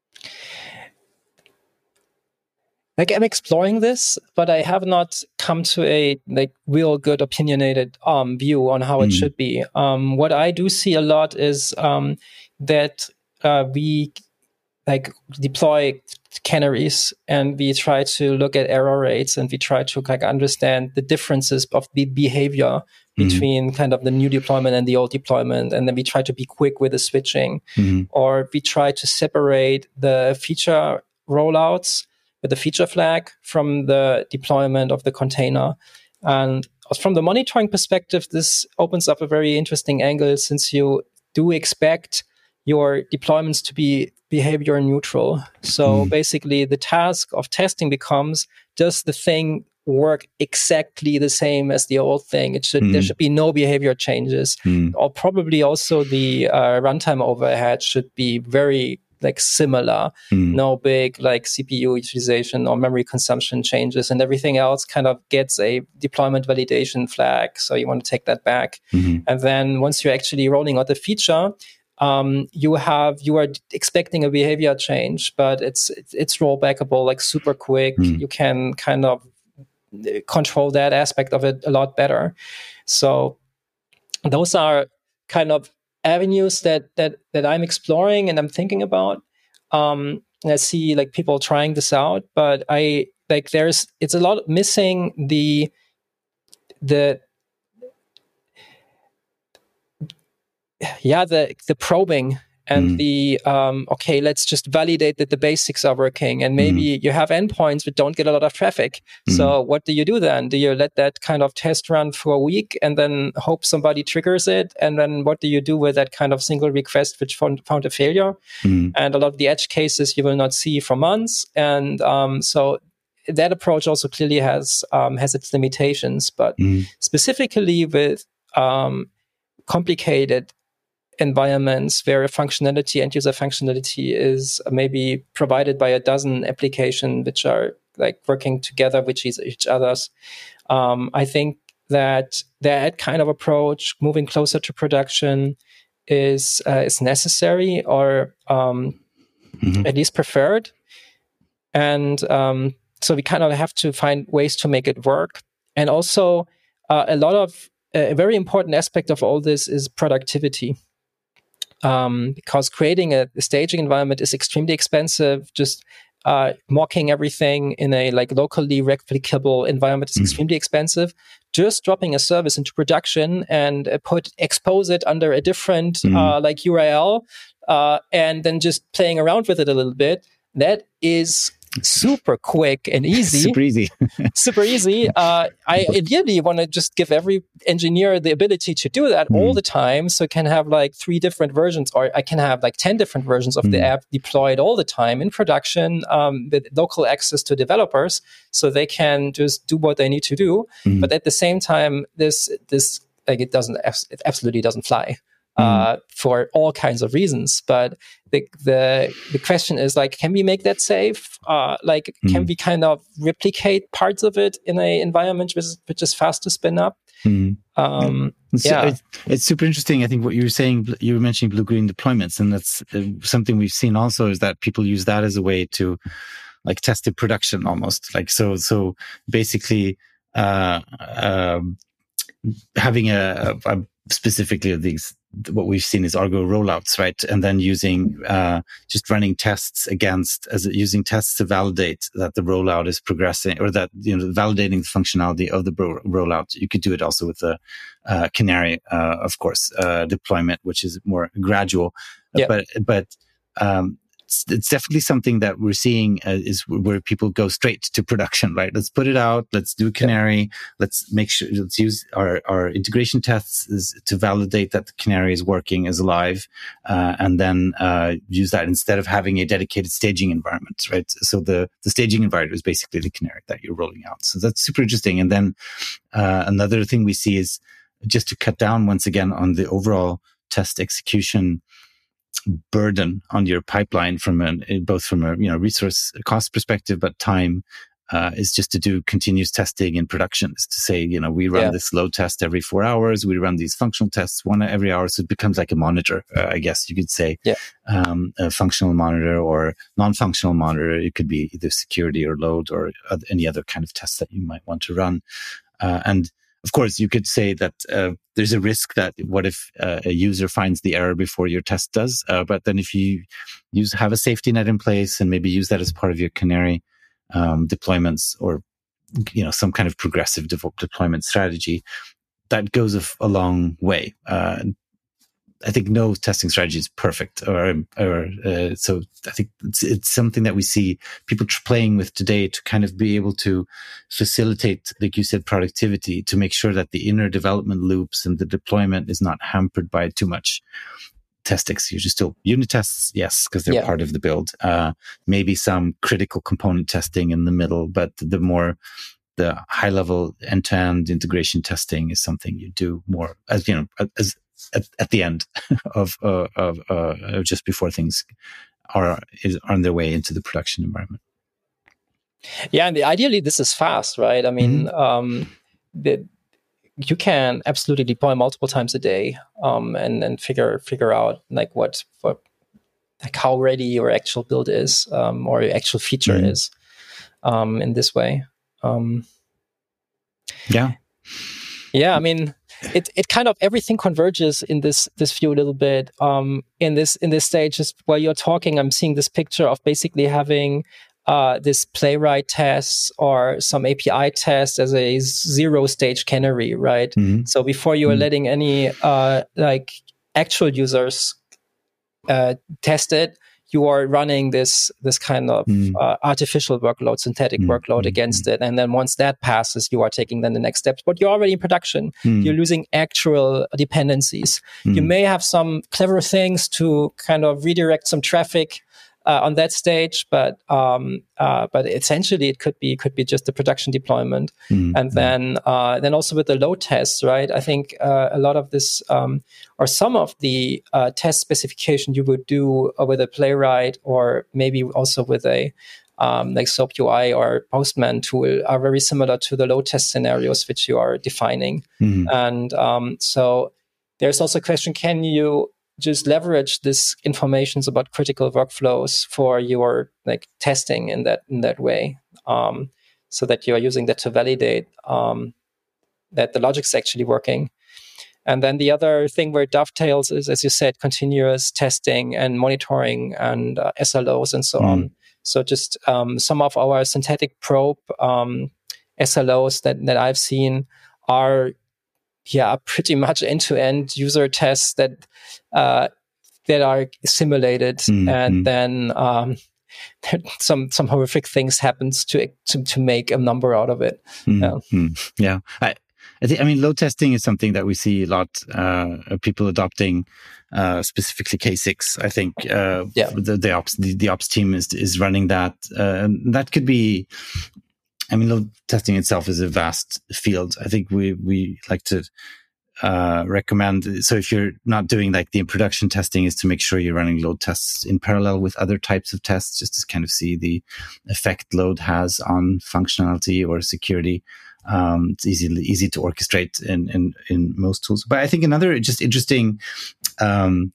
Like, I'm exploring this, but I have not come to a like real good opinionated um, view on how it mm. should be. Um, what I do see a lot is um, that uh, we like deploy canaries, and we try to look at error rates, and we try to like understand the differences of the behavior between mm-hmm. kind of the new deployment and the old deployment. And then we try to be quick with the switching, mm-hmm. or we try to separate the feature rollouts with the feature flag from the deployment of the container. And from the monitoring perspective, this opens up a very interesting angle, since you do expect your deployments to be behavior neutral. So mm. basically the task of testing becomes, does the thing work exactly the same as the old thing? It should mm. there should be no behavior changes, mm. or probably also the uh, runtime overhead should be very like similar, mm. no big like C P U utilization or memory consumption changes, and everything else kind of gets a deployment validation flag. So you want to take that back. Mm-hmm. And then once you're actually rolling out the feature, um, you have, you are expecting a behavior change, but it's, it's, it's rollbackable, like super quick. Mm. You can kind of control that aspect of it a lot better. So those are kind of avenues that that that I'm exploring and I'm thinking about. Um, and I see like people trying this out, but I like there's it's a lot missing the the yeah the the probing and mm. the um, okay, let's just validate that the basics are working, and maybe mm. you have endpoints that don't get a lot of traffic. Mm. So what do you do then? Do you let that kind of test run for a week and then hope somebody triggers it? And then what do you do with that kind of single request which found, found a failure? Mm. And a lot of the edge cases you will not see for months. And um, so that approach also clearly has um, has its limitations. But mm. specifically with um, complicated environments where functionality and user functionality is maybe provided by a dozen applications which are like working together with each other's. Um, I think that that kind of approach, moving closer to production, is uh, is necessary or um, mm-hmm. at least preferred. And um, so we kind of have to find ways to make it work. And also uh, a lot of a very important aspect of all this is productivity. Um, because creating a, a staging environment is extremely expensive. Just uh, mocking everything in a like locally replicable environment is mm. extremely expensive. Just dropping a service into production and uh, put expose it under a different mm. uh, like U R L uh, and then just playing around with it a little bit, that is super quick and easy. Super easy. super easy. Uh, I ideally want to just give every engineer the ability to do that mm. all the time. So I can have like three different versions, or I can have like ten different versions of mm. the app deployed all the time in production um, with local access to developers so they can just do what they need to do. Mm. But at the same time, this, this like it doesn't, it absolutely doesn't fly. Uh, mm. for all kinds of reasons. But the the the question is like, can we make that safe? Uh, like, mm. can we kind of replicate parts of it in a environment which is, which is fast to spin up? Mm. Um, so yeah, it's, it's super interesting. I think what you were saying, you were mentioning blue-green deployments, and that's uh, something we've seen also is that people use that as a way to like test in production almost. Like so, so basically, uh, uh, having a, a specifically these, what we've seen is Argo rollouts, right? And then using, uh, just running tests against, as using tests to validate that the rollout is progressing, or that, you know, validating the functionality of the bro- rollout. You could do it also with the, uh, Canary, uh, of course, uh, deployment, which is more gradual. Yeah. But, but, um, It's, it's definitely something that we're seeing uh, is where people go straight to production, right? Let's put it out. Let's do Canary. Yeah. Let's make sure, let's use our, our integration tests is to validate that the Canary is working as live, uh, and then, uh, use that instead of having a dedicated staging environment, right? So the, the staging environment is basically the Canary that you're rolling out. So that's super interesting. And then, uh, another thing we see is just to cut down once again on the overall test execution burden on your pipeline from an, both from a, you know, resource cost perspective, but time, uh, is just to do continuous testing in production. Is to say, you know, we run yeah. this load test every four hours. We run these functional tests one every hour. So it becomes like a monitor, uh, I guess you could say, yeah. um, a functional monitor or non-functional monitor. It could be either security or load or any other kind of test that you might want to run. Uh, and of course, you could say that uh, there's a risk that what if uh, a user finds the error before your test does? Uh, but then if you use have a safety net in place and maybe use that as part of your Canary um, deployments, or you know, some kind of progressive de- deployment strategy, that goes a, a long way. Uh, I think no testing strategy is perfect, or, or uh, so I think it's, it's something that we see people tr- playing with today to kind of be able to facilitate, like you said, productivity, to make sure that the inner development loops and the deployment is not hampered by too much test execution. Still unit tests, yes, because they're yeah. part of the build. Uh, maybe some critical component testing in the middle, but the more the high level end-to-end integration testing is something you do more as, you know, as At, at the end of uh, of uh, just before things are is on their way into the production environment. Yeah, and the, ideally this is fast, right? I mean, mm-hmm. um, the, you can absolutely deploy multiple times a day, um, and and figure figure out like what what like how ready your actual build is, um, or your actual feature mm-hmm. is, um, in this way. Um, yeah, yeah. I mean. It it kind of everything converges in this this view a little bit. Um, in this in this stage, just while you're talking, I'm seeing this picture of basically having uh, this playwright tests or some A P I tests as a zero stage canary, right? Mm-hmm. So before you are mm-hmm. letting any uh, like actual users uh, test it, you are running this this kind of mm. uh, artificial workload, synthetic mm. workload mm. against mm. it. And then once that passes, you are taking then the next steps. But you're already in production. Mm. You're losing actual dependencies. Mm. You may have some clever things to kind of redirect some traffic uh, on that stage, but um, uh, but essentially it could be could be just the production deployment. Mm. And then uh, then also with the load tests, right? I think uh, a lot of this um, or some of the uh, test specification you would do uh, with a playwright or maybe also with a um, like SOAP U I or Postman tool are very similar to the load test scenarios which you are defining. Mm. And um, so there's also a question: can you just leverage this information about critical workflows for your like testing in that in that way, um, so that you are using that to validate um, that the logic's actually working. And then the other thing where it dovetails is, as you said, continuous testing and monitoring and uh, S L Os and so mm. on. So just um, some of our synthetic probe um, S L Os that, that I've seen are yeah, pretty much end-to-end user tests that uh, that are simulated, mm-hmm. and then um, some some horrific things happens to to, to make a number out of it. Mm-hmm. Yeah, yeah. I, I, think, I mean, load testing is something that we see a lot uh, of people adopting, uh, specifically K six. I think uh, yeah. the the ops the, the ops team is is running that. Uh, and that could be. I mean, load testing itself is a vast field. I think we, we like to uh, recommend. So if you're not doing like the in-production testing, is to make sure you're running load tests in parallel with other types of tests, just to kind of see the effect load has on functionality or security. Um, it's easy, easy to orchestrate in, in, in most tools. But I think another just interesting, um,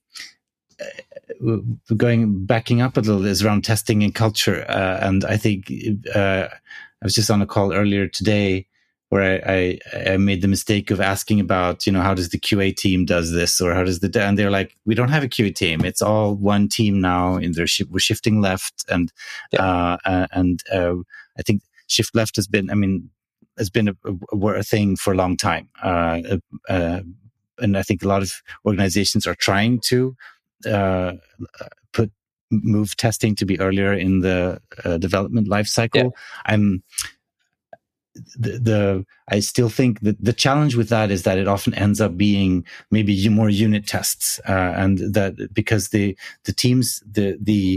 going backing up a little is around testing and culture. Uh, and I think, uh, I was just on a call earlier today where I, I, I made the mistake of asking about, you know, how does the Q A team does this, or how does the, and they're like, we don't have a Q A team. It's all one team now, and they're sh- we're shifting left. And, yeah. uh, and, uh, I think shift left has been, I mean, has been a, a, a thing for a long time. Uh, uh, and I think a lot of organizations are trying to, uh, put, move testing to be earlier in the uh, development life cycle. Yeah. I'm the, the I still think that the challenge with that is that it often ends up being maybe more unit tests, uh, and that because the the teams the the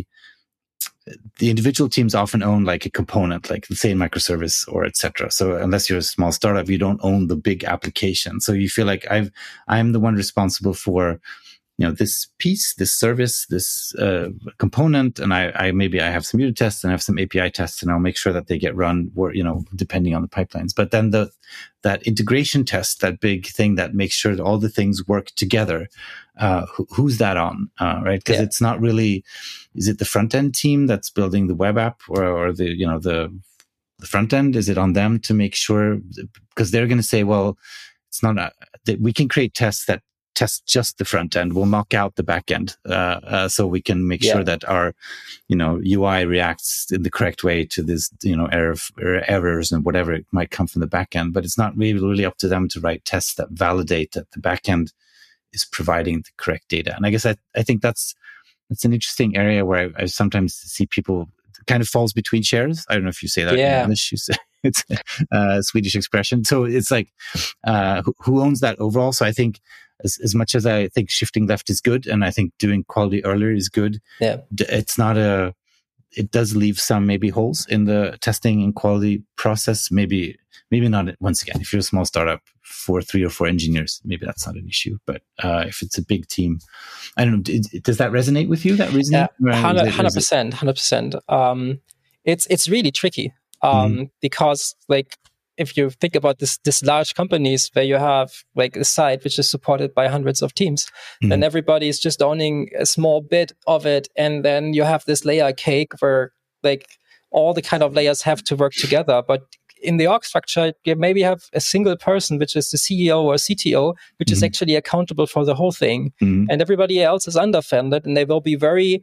the individual teams often own like a component, like let's say a microservice or et cetera. So unless you're a small startup, you don't own the big application. So you feel like I've I'm the one responsible for, you know, this piece, this service, this uh, component, and I, I maybe I have some unit tests and I have some A P I tests, and I'll make sure that they get run, or, you know, depending on the pipelines. But then the that integration test, that big thing that makes sure that all the things work together, uh, who, who's that on, uh, right? Because yeah. it's not really, is it the front end team that's building the web app, or, or the you know the the front end? Is it on them to make sure? Because they're going to say, well, it's not a, that we can create tests that test just the front end. We'll knock out the back end, uh, uh, so we can make yeah. sure that our, you know, U I reacts in the correct way to this, you know, error, er, errors and whatever it might come from the back end. But it's not really, really up to them to write tests that validate that the back end is providing the correct data. And I guess I, I think that's that's an interesting area where I, I sometimes see people kind of falls between chairs. I don't know if you say that yeah. in English. You say it's a Swedish expression. So it's like, uh, who, who owns that overall? So I think, As, as much as I think shifting left is good, and I think doing quality earlier is good, yeah. it's not a, it does leave some maybe holes in the testing and quality process. Maybe, maybe not, once again, if you're a small startup for three or four engineers, maybe that's not an issue. But uh, if it's a big team, I don't know, does that resonate with you, that reasoning? Yeah, one hundred percent, one hundred percent. Um, it's, it's really tricky um, mm-hmm. because like, if you think about this, this large companies where you have like a site which is supported by hundreds of teams, mm-hmm. then everybody is just owning a small bit of it. And then you have this layer cake where like all the kind of layers have to work together. But in the org structure, you maybe have a single person, which is the C E O or C T O, which mm-hmm. is actually accountable for the whole thing. Mm-hmm. And everybody else is underfunded, and they will be very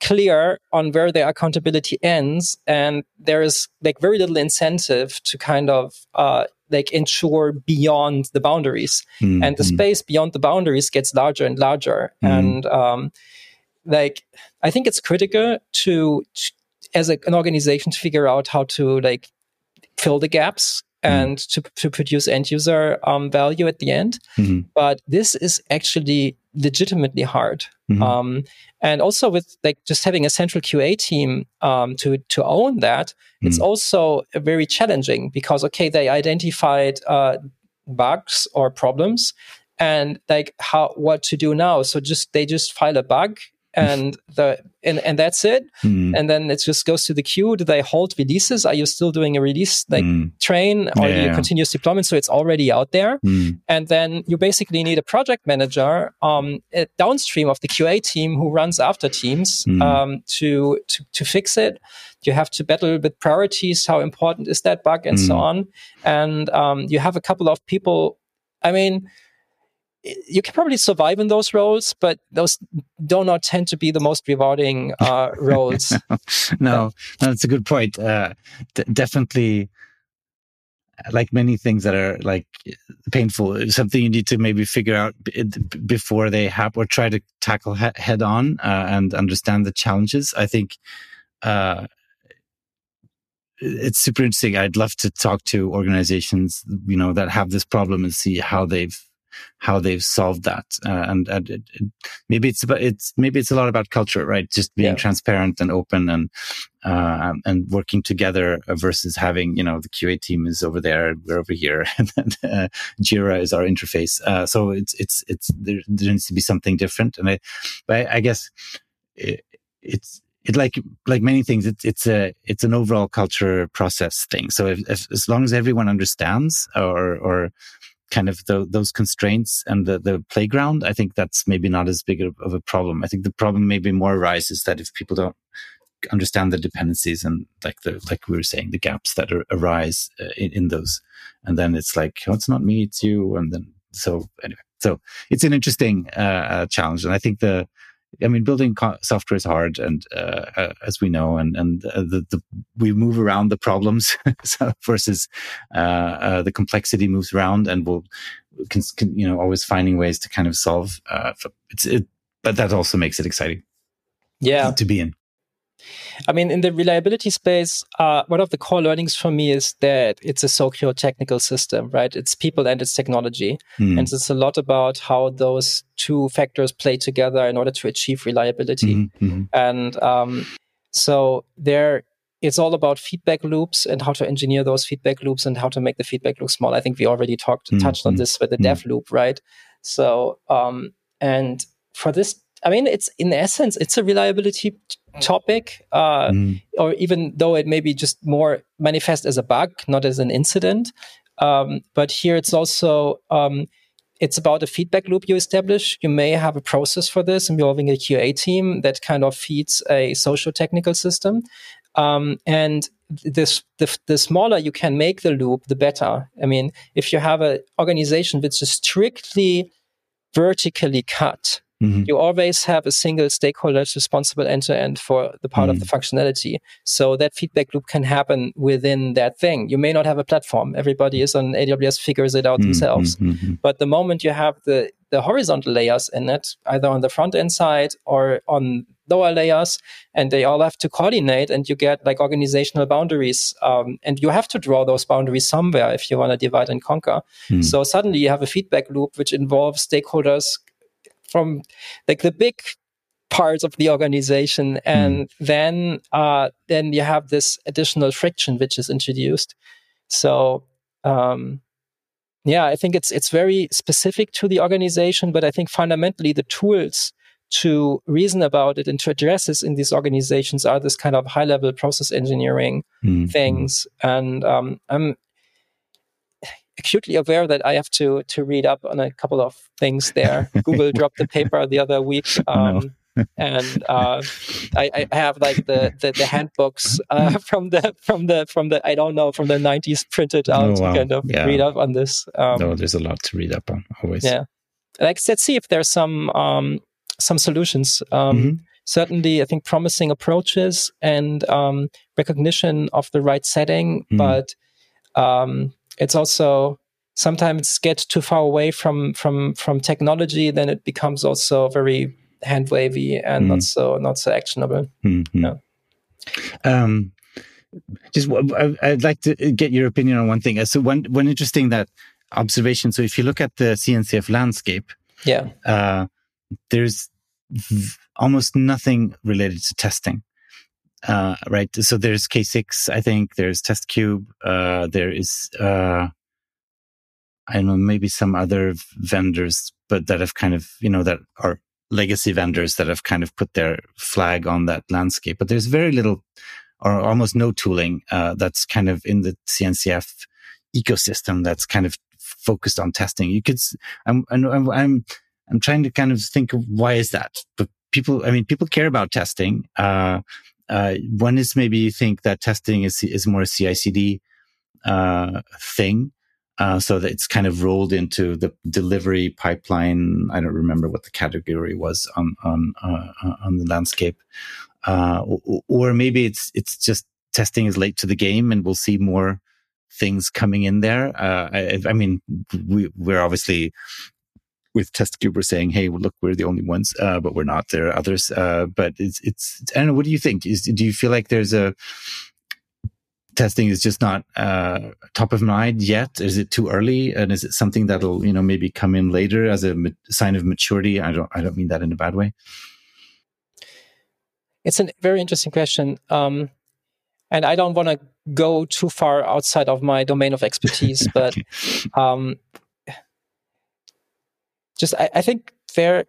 clear on where their accountability ends, and there is like very little incentive to kind of uh, like ensure beyond the boundaries, mm-hmm. and the space beyond the boundaries gets larger and larger. Mm-hmm. And um, like I think it's critical to, to as a, an organization to figure out how to like fill the gaps and mm. to, to produce end user um, value at the end. Mm-hmm. But this is actually legitimately hard. Mm-hmm. Um, and also with like just having a central Q A team um, to, to own that, mm. it's also very challenging because, okay, they identified uh, bugs or problems and like how, what to do now. So just, they just file a bug and the and, and that's it. Mm. And then it just goes to the queue. Do they hold releases? Are you still doing a release like mm. train or yeah, do you yeah. continuous deployment? So it's already out there. Mm. And then you basically need a project manager um, downstream of the Q A team who runs after teams mm. um, to, to to fix it. You have to battle with priorities. How important is that bug and mm. so on? And um, you have a couple of people. I mean, you can probably survive in those roles, but those do not tend to be the most rewarding uh, roles. no, no, that's a good point. Uh, d- definitely, like many things that are like painful, something you need to maybe figure out b- before they happen or try to tackle he- head on uh, and understand the challenges. I think uh, it's super interesting. I'd love to talk to organizations, you know, that have this problem and see how they've how they've solved that, uh, and, and it, it, maybe it's about it's maybe it's a lot about culture, right? Just being yeah. transparent and open and uh, and working together versus having, you know, the Q A team is over there, we're over here, and then, uh, Jira is our interface. Uh, so it's it's it's there, there needs to be something different, and I, but I, I guess it, it's. It like like many things, it's it's a it's an overall culture process thing. So if, if as long as everyone understands or or kind of the, those constraints and the, the playground, I think that's maybe not as big of a problem. I think the problem maybe more arises that if people don't understand the dependencies and like the like we were saying, the gaps that are, arise uh, in, in those, and then it's like, oh, it's not me, it's you, and then so anyway, so it's an interesting uh, uh, challenge, and I think the. I mean, building co- software is hard, and uh, uh, as we know, and and uh, the, the we move around the problems so versus uh, uh, the complexity moves around, and we'll can, can, you know always finding ways to kind of solve. Uh, it's it, but that also makes it exciting. Yeah, to be in. I mean, in the reliability space, uh, one of the core learnings for me is that it's a socio-technical system, right? It's people and it's technology. Mm. And it's a lot about how those two factors play together in order to achieve reliability. Mm-hmm. And um, so there, it's all about feedback loops and how to engineer those feedback loops and how to make the feedback loop small. I think we already talked, mm-hmm. touched on this with the mm-hmm. dev loop, right? So, um, and for this, I mean, it's in essence, it's a reliability t- topic, uh, mm. or even though it may be just more manifest as a bug, not as an incident. Um, but here it's also, um, it's about a feedback loop you establish. You may have a process for this involving a Q A team that kind of feeds a socio-technical system. Um, and this, the, the smaller you can make the loop, the better. I mean, if you have an organization which is strictly vertically cut, mm-hmm. you always have a single stakeholder that's responsible end to end for the part mm-hmm. of the functionality. So that feedback loop can happen within that thing. You may not have a platform. Everybody is on A W S, figures it out mm-hmm. themselves. Mm-hmm. But the moment you have the, the horizontal layers in it, either on the front end side or on lower layers, and they all have to coordinate, and you get like organizational boundaries. Um, and you have to draw those boundaries somewhere if you want to divide and conquer. Mm-hmm. So suddenly you have a feedback loop which involves stakeholders from like the big parts of the organization, and mm. then uh, then you have this additional friction which is introduced. So um, yeah, I think it's it's very specific to the organization, but I think fundamentally the tools to reason about it and to address this in these organizations are this kind of high level process engineering mm. things. And um, I'm acutely aware that I have to to read up on a couple of things there. Google dropped the paper the other week, um, and uh, I, I have like the the, the handbooks uh, from the from the from the I don't know from the nineties printed out oh, wow. to kind of yeah. read up on this. Um, no, there's a lot to read up on always. Yeah, like let's see if there's some um, some solutions. Um, mm-hmm. certainly, I think, promising approaches and um, recognition of the right setting, Mm. but um, it's also sometimes get too far away from from from technology, then it becomes also very hand wavy and Mm. not so not so actionable. Mm-hmm. Yeah. Um, just I, I'd like to get your opinion on one thing. So one one interesting that observation. So if you look at the C N C F landscape, Yeah, uh, there's v- almost nothing related to testing. Uh, right. So there's K six, I think. There's TestCube. Uh, there is, uh, I don't know, maybe some other vendors, but that have kind of, you know, that are legacy vendors that have kind of put their flag on that landscape. But there's very little or almost no tooling uh, that's kind of in the C N C F ecosystem that's kind of focused on testing. You could, I'm, I'm, I'm, I'm trying to kind of think of why is that? But people, I mean, people care about testing. Uh, uh, one is maybe you think that testing is is more a C I C D uh, thing. Uh, so that it's kind of rolled into the delivery pipeline. I don't remember what the category was on on uh, on the landscape, uh, or, or maybe it's it's just testing is late to the game, and we'll see more things coming in there. Uh, I, I mean, we, we're obviously with TestCube, we're saying, "Hey, look, we're the only ones," uh, but we're not. There are others, uh, but it's it's. I don't know. What do you think? Is, do you feel like there's a testing is just not uh, top of mind yet? Is it too early, and is it something that'll you know maybe come in later as a ma- sign of maturity? I don't I don't mean that in a bad way. it's a very interesting question, um, and I don't want to go too far outside of my domain of expertise, but um, just I, I think there.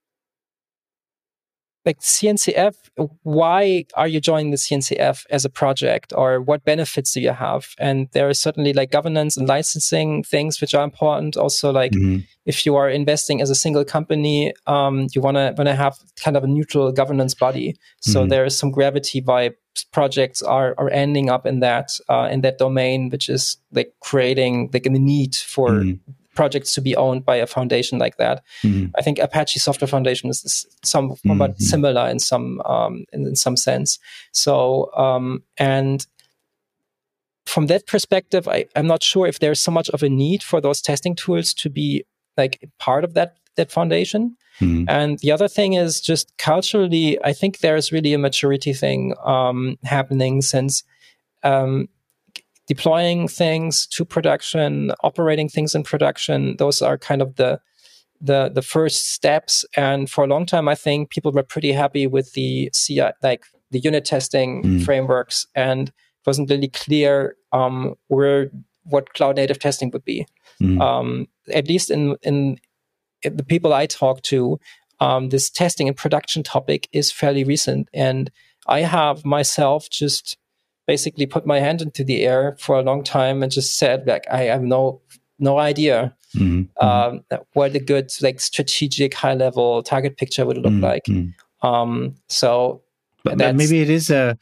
Like C N C F, why are you joining the C N C F as a project, or what benefits do you have? And there are certainly like governance and licensing things which are important. Also, like mm-hmm. if you are investing as a single company, um, you want to want to have kind of a neutral governance body. So mm-hmm. there is some gravity why projects are are ending up in that uh, in that domain, which is like creating like the need for. Mm-hmm. projects to be owned by a foundation like that. Mm-hmm. I think Apache Software Foundation is, is some somewhat mm-hmm. similar in some um, in, in some sense. So um, and from that perspective, I, I'm not sure if there's so much of a need for those testing tools to be like part of that that foundation. Mm-hmm. And the other thing is just culturally, I think there's really a maturity thing um, happening since. Um, deploying things to production, operating things in production, those are kind of the the the first steps. And for a long time, I think people were pretty happy with the C I, like the unit testing mm. frameworks, and it wasn't really clear um, where what cloud native testing would be. Mm. Um, at least in, in in the people I talk to, um, this testing in production topic is fairly recent, and I have myself just basically put my hand into the air for a long time and just said, like, I have no no idea mm-hmm. um, what a good like strategic high level target picture would look mm-hmm. like. Um, so, but, but maybe it is a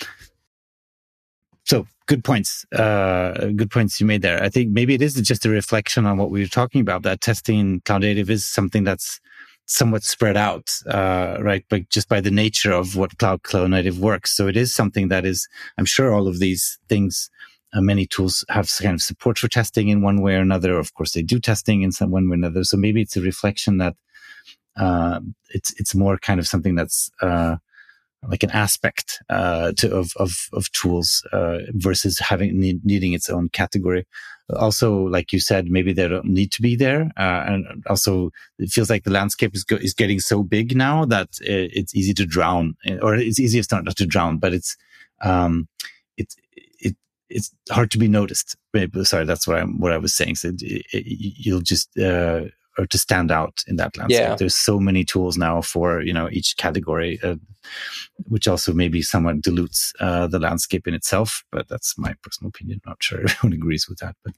so good points. Uh, good points you made there. I think maybe it is just a reflection on what we were talking about. That testing in cloud native is something that's somewhat spread out, uh, right? But just by the nature of what cloud cloud native works. So it is something that is, I'm sure all of these things, uh, many tools have kind of support for testing in one way or another. Of course, they do testing in some one way or another. So maybe it's a reflection that, uh, it's, it's more kind of something that's, uh, like an aspect, uh, to, of, of, of tools, uh, versus having, need, needing its own category. Also, like you said, maybe they don't need to be there. Uh, and also it feels like the landscape is go- is getting so big now that it, it's easy to drown, or it's easiest not to drown, but it's, um, it's, it, it's hard to be noticed. Maybe, sorry, that's what I'm, what I was saying. So it, it, you'll just, uh, or to stand out in that landscape. Yeah. There's so many tools now for, you know, each category, uh, which also maybe somewhat dilutes uh, the landscape in itself. But that's my personal opinion. Not sure everyone agrees with that. But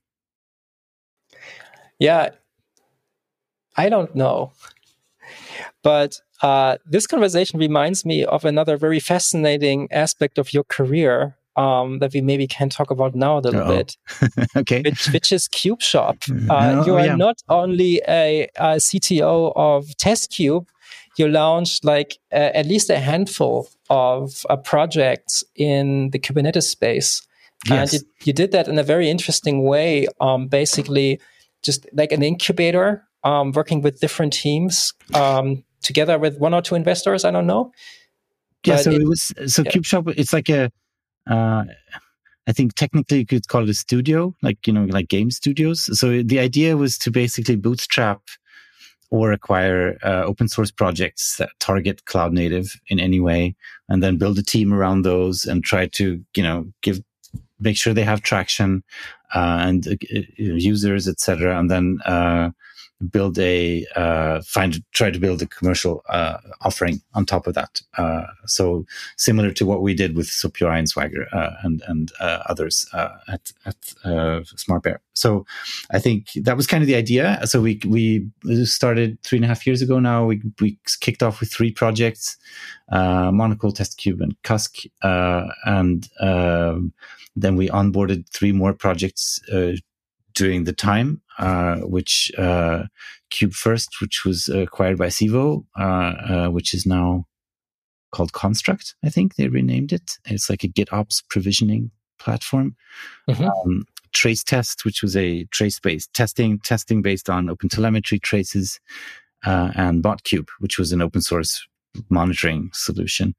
yeah, I don't know. But uh, this conversation reminds me of another very fascinating aspect of your career um, that we maybe can talk about now a little Uh-oh. bit. Okay. Which, which is KubeShop. Uh, oh, you are yeah. not only a, a C T O of TestCube, you launched like uh, at least a handful of uh, projects in the Kubernetes space. Yes. And you, you did that in a very interesting way, um, basically just like an incubator, um, working with different teams, um, together with one or two investors, I don't know. Yeah, But so it, it was, so yeah. KubeShop, it's like a, uh, I think technically you could call it a studio, like, you know, like game studios. So the idea was to basically bootstrap or acquire uh, open source projects that target cloud native in any way, and then build a team around those and try to, you know, give, make sure they have traction, uh, and uh, users, et cetera. And then, uh, build a, uh, find, try to build a commercial, uh, offering on top of that. Uh, so similar to what we did with SoapUI and Swagger, uh, and, and, uh, others, uh, at, at, uh, SmartBear. So I think that was kind of the idea. So we, we started three and a half years ago now. We, we kicked off with three projects, uh, Monocle, TestCube, and Cusk, uh, and, um, then we onboarded three more projects, uh, during the time, uh, which, uh, KubeFirst, which was acquired by Civo, uh, uh, which is now called Construct. I think they renamed it. It's like a GitOps provisioning platform. Mm-hmm. Um, TraceTest, which was a trace-based testing, testing based on OpenTelemetry traces, uh, and BotCube, which was an open source monitoring solution.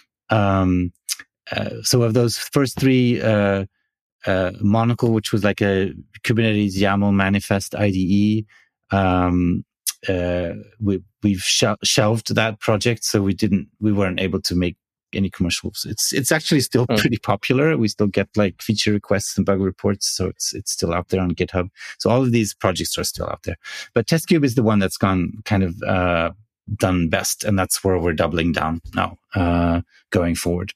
Um, uh, so of those first three, uh, Uh, Monocle, which was like a Kubernetes YAML manifest I D E. Um, uh, we, we've sh- shelved that project, so we didn't, we weren't able to make any commercials. It's, it's actually still mm. pretty popular. We still get like feature requests and bug reports, so it's, it's still out there on GitHub. So all of these projects are still out there. But TestCube is the one that's gone kind of, uh, done best, and that's where we're doubling down now, uh, going forward.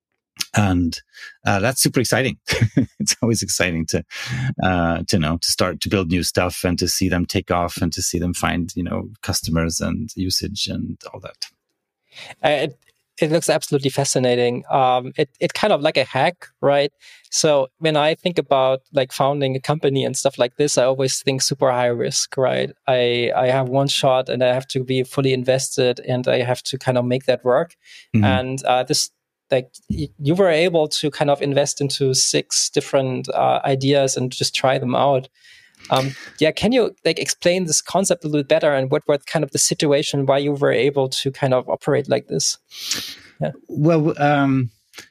And uh, that's super exciting. It's always exciting to, uh, to know, to start to build new stuff and to see them take off and to see them find, you know, customers and usage and all that. Uh, it, it looks absolutely fascinating. Um, it it kind of like a hack, right? So when I think about like founding a company and stuff like this, I always think super high risk, right? I I have one shot and I have to be fully invested and I have to kind of make that work. Mm-hmm. And uh, this. Like you were able to kind of invest into six different uh, ideas and just try them out. Um, yeah, can you like explain this concept a little bit better and what was kind of the situation why you were able to kind of operate like this? Yeah. Well, um,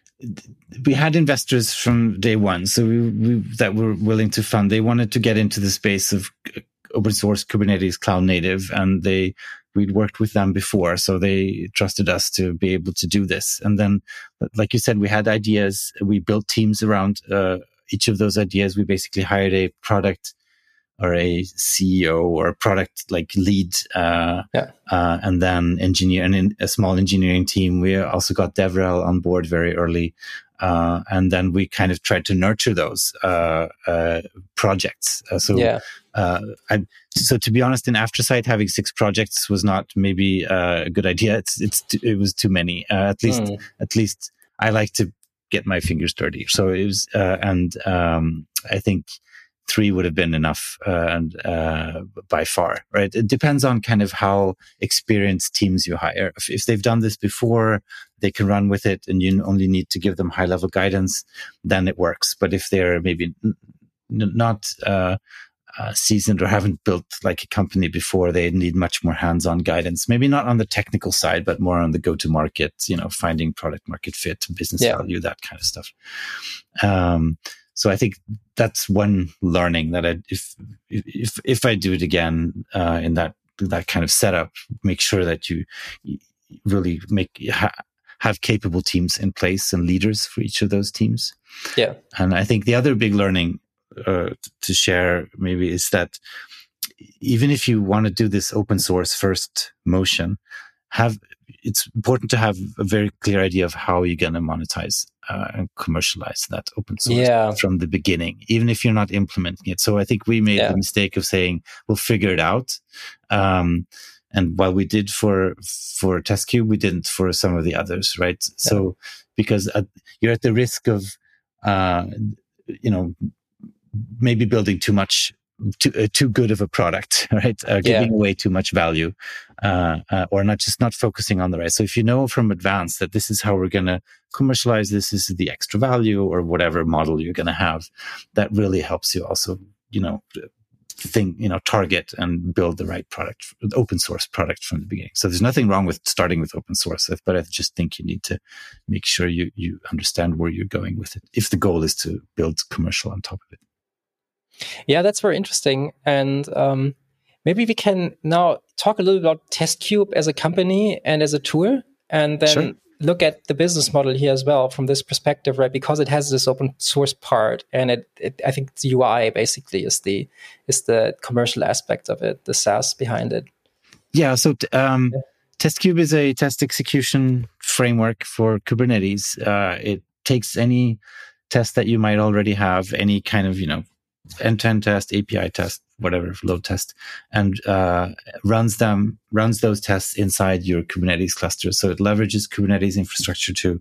we had investors from day one, so we, we that were willing to fund. They wanted to get into the space of open source Kubernetes cloud native, and they. We'd worked with them before, so they trusted us to be able to do this. And then, like you said, we had ideas. We built teams around uh, each of those ideas. We basically hired a product or a C E O or a product like lead, uh, yeah. uh, and then engineer and in a small engineering team. We also got DevRel on board very early. Uh, and then we kind of tried to nurture those, uh, uh, projects. Uh, so, yeah. uh, I, so to be honest, in Aftersight, having six projects was not maybe uh, a good idea. It's, it's, too, it was too many. Uh, at least, mm. at least I like to get my fingers dirty. So it was, uh, and, um, I think three would have been enough, uh, and, uh, by far, right? It depends on kind of how experienced teams you hire. If, if they've done this before, they can run with it and you only need to give them high level guidance, then it works. But if they're maybe n- not, uh, uh, seasoned or haven't built like a company before, they need much more hands-on guidance. Maybe not on the technical side, but more on the go-to-market, you know, finding product market fit, business yeah. value, that kind of stuff. Um, so I think that's one learning that I, if, if, if I do it again, uh, in that, that kind of setup, make sure that you, you really make, ha- have capable teams in place and leaders for each of those teams. Yeah. And I think the other big learning, uh, to share maybe is that even if you want to do this open source first motion, have, it's important to have a very clear idea of how you're going to monetize uh, and commercialize that open source yeah. from the beginning, even if you're not implementing it. So I think we made yeah. the mistake of saying, we'll figure it out. Um, and while we did for, for TestCube, we didn't for some of the others, right? Yeah. So, because uh, you're at the risk of, uh, you know, maybe building too much too, uh, too good of a product, right? Uh, giving yeah. away too much value, uh, uh, or not just not focusing on the right. So if you know from advance that this is how we're going to commercialize this, this is the extra value or whatever model you're going to have, that really helps you also, you know, think, you know, target and build the right product, open source product from the beginning. So there's nothing wrong with starting with open source, but I just think you need to make sure you, you understand where you're going with it, if the goal is to build commercial on top of it. Yeah, that's very interesting. And um, maybe we can now talk a little about TestCube as a company and as a tool, and then sure. look at the business model here as well from this perspective, right? Because it has this open source part, and it, it I think the U I basically is the is the commercial aspect of it, the SaaS behind it. Yeah. So um, yeah. TestCube is a test execution framework for Kubernetes. Uh, it takes any test that you might already have, any kind of, you know, end-to-end test, A P I test, whatever, load test, and uh, runs them, runs those tests inside your Kubernetes cluster. So it leverages Kubernetes infrastructure to,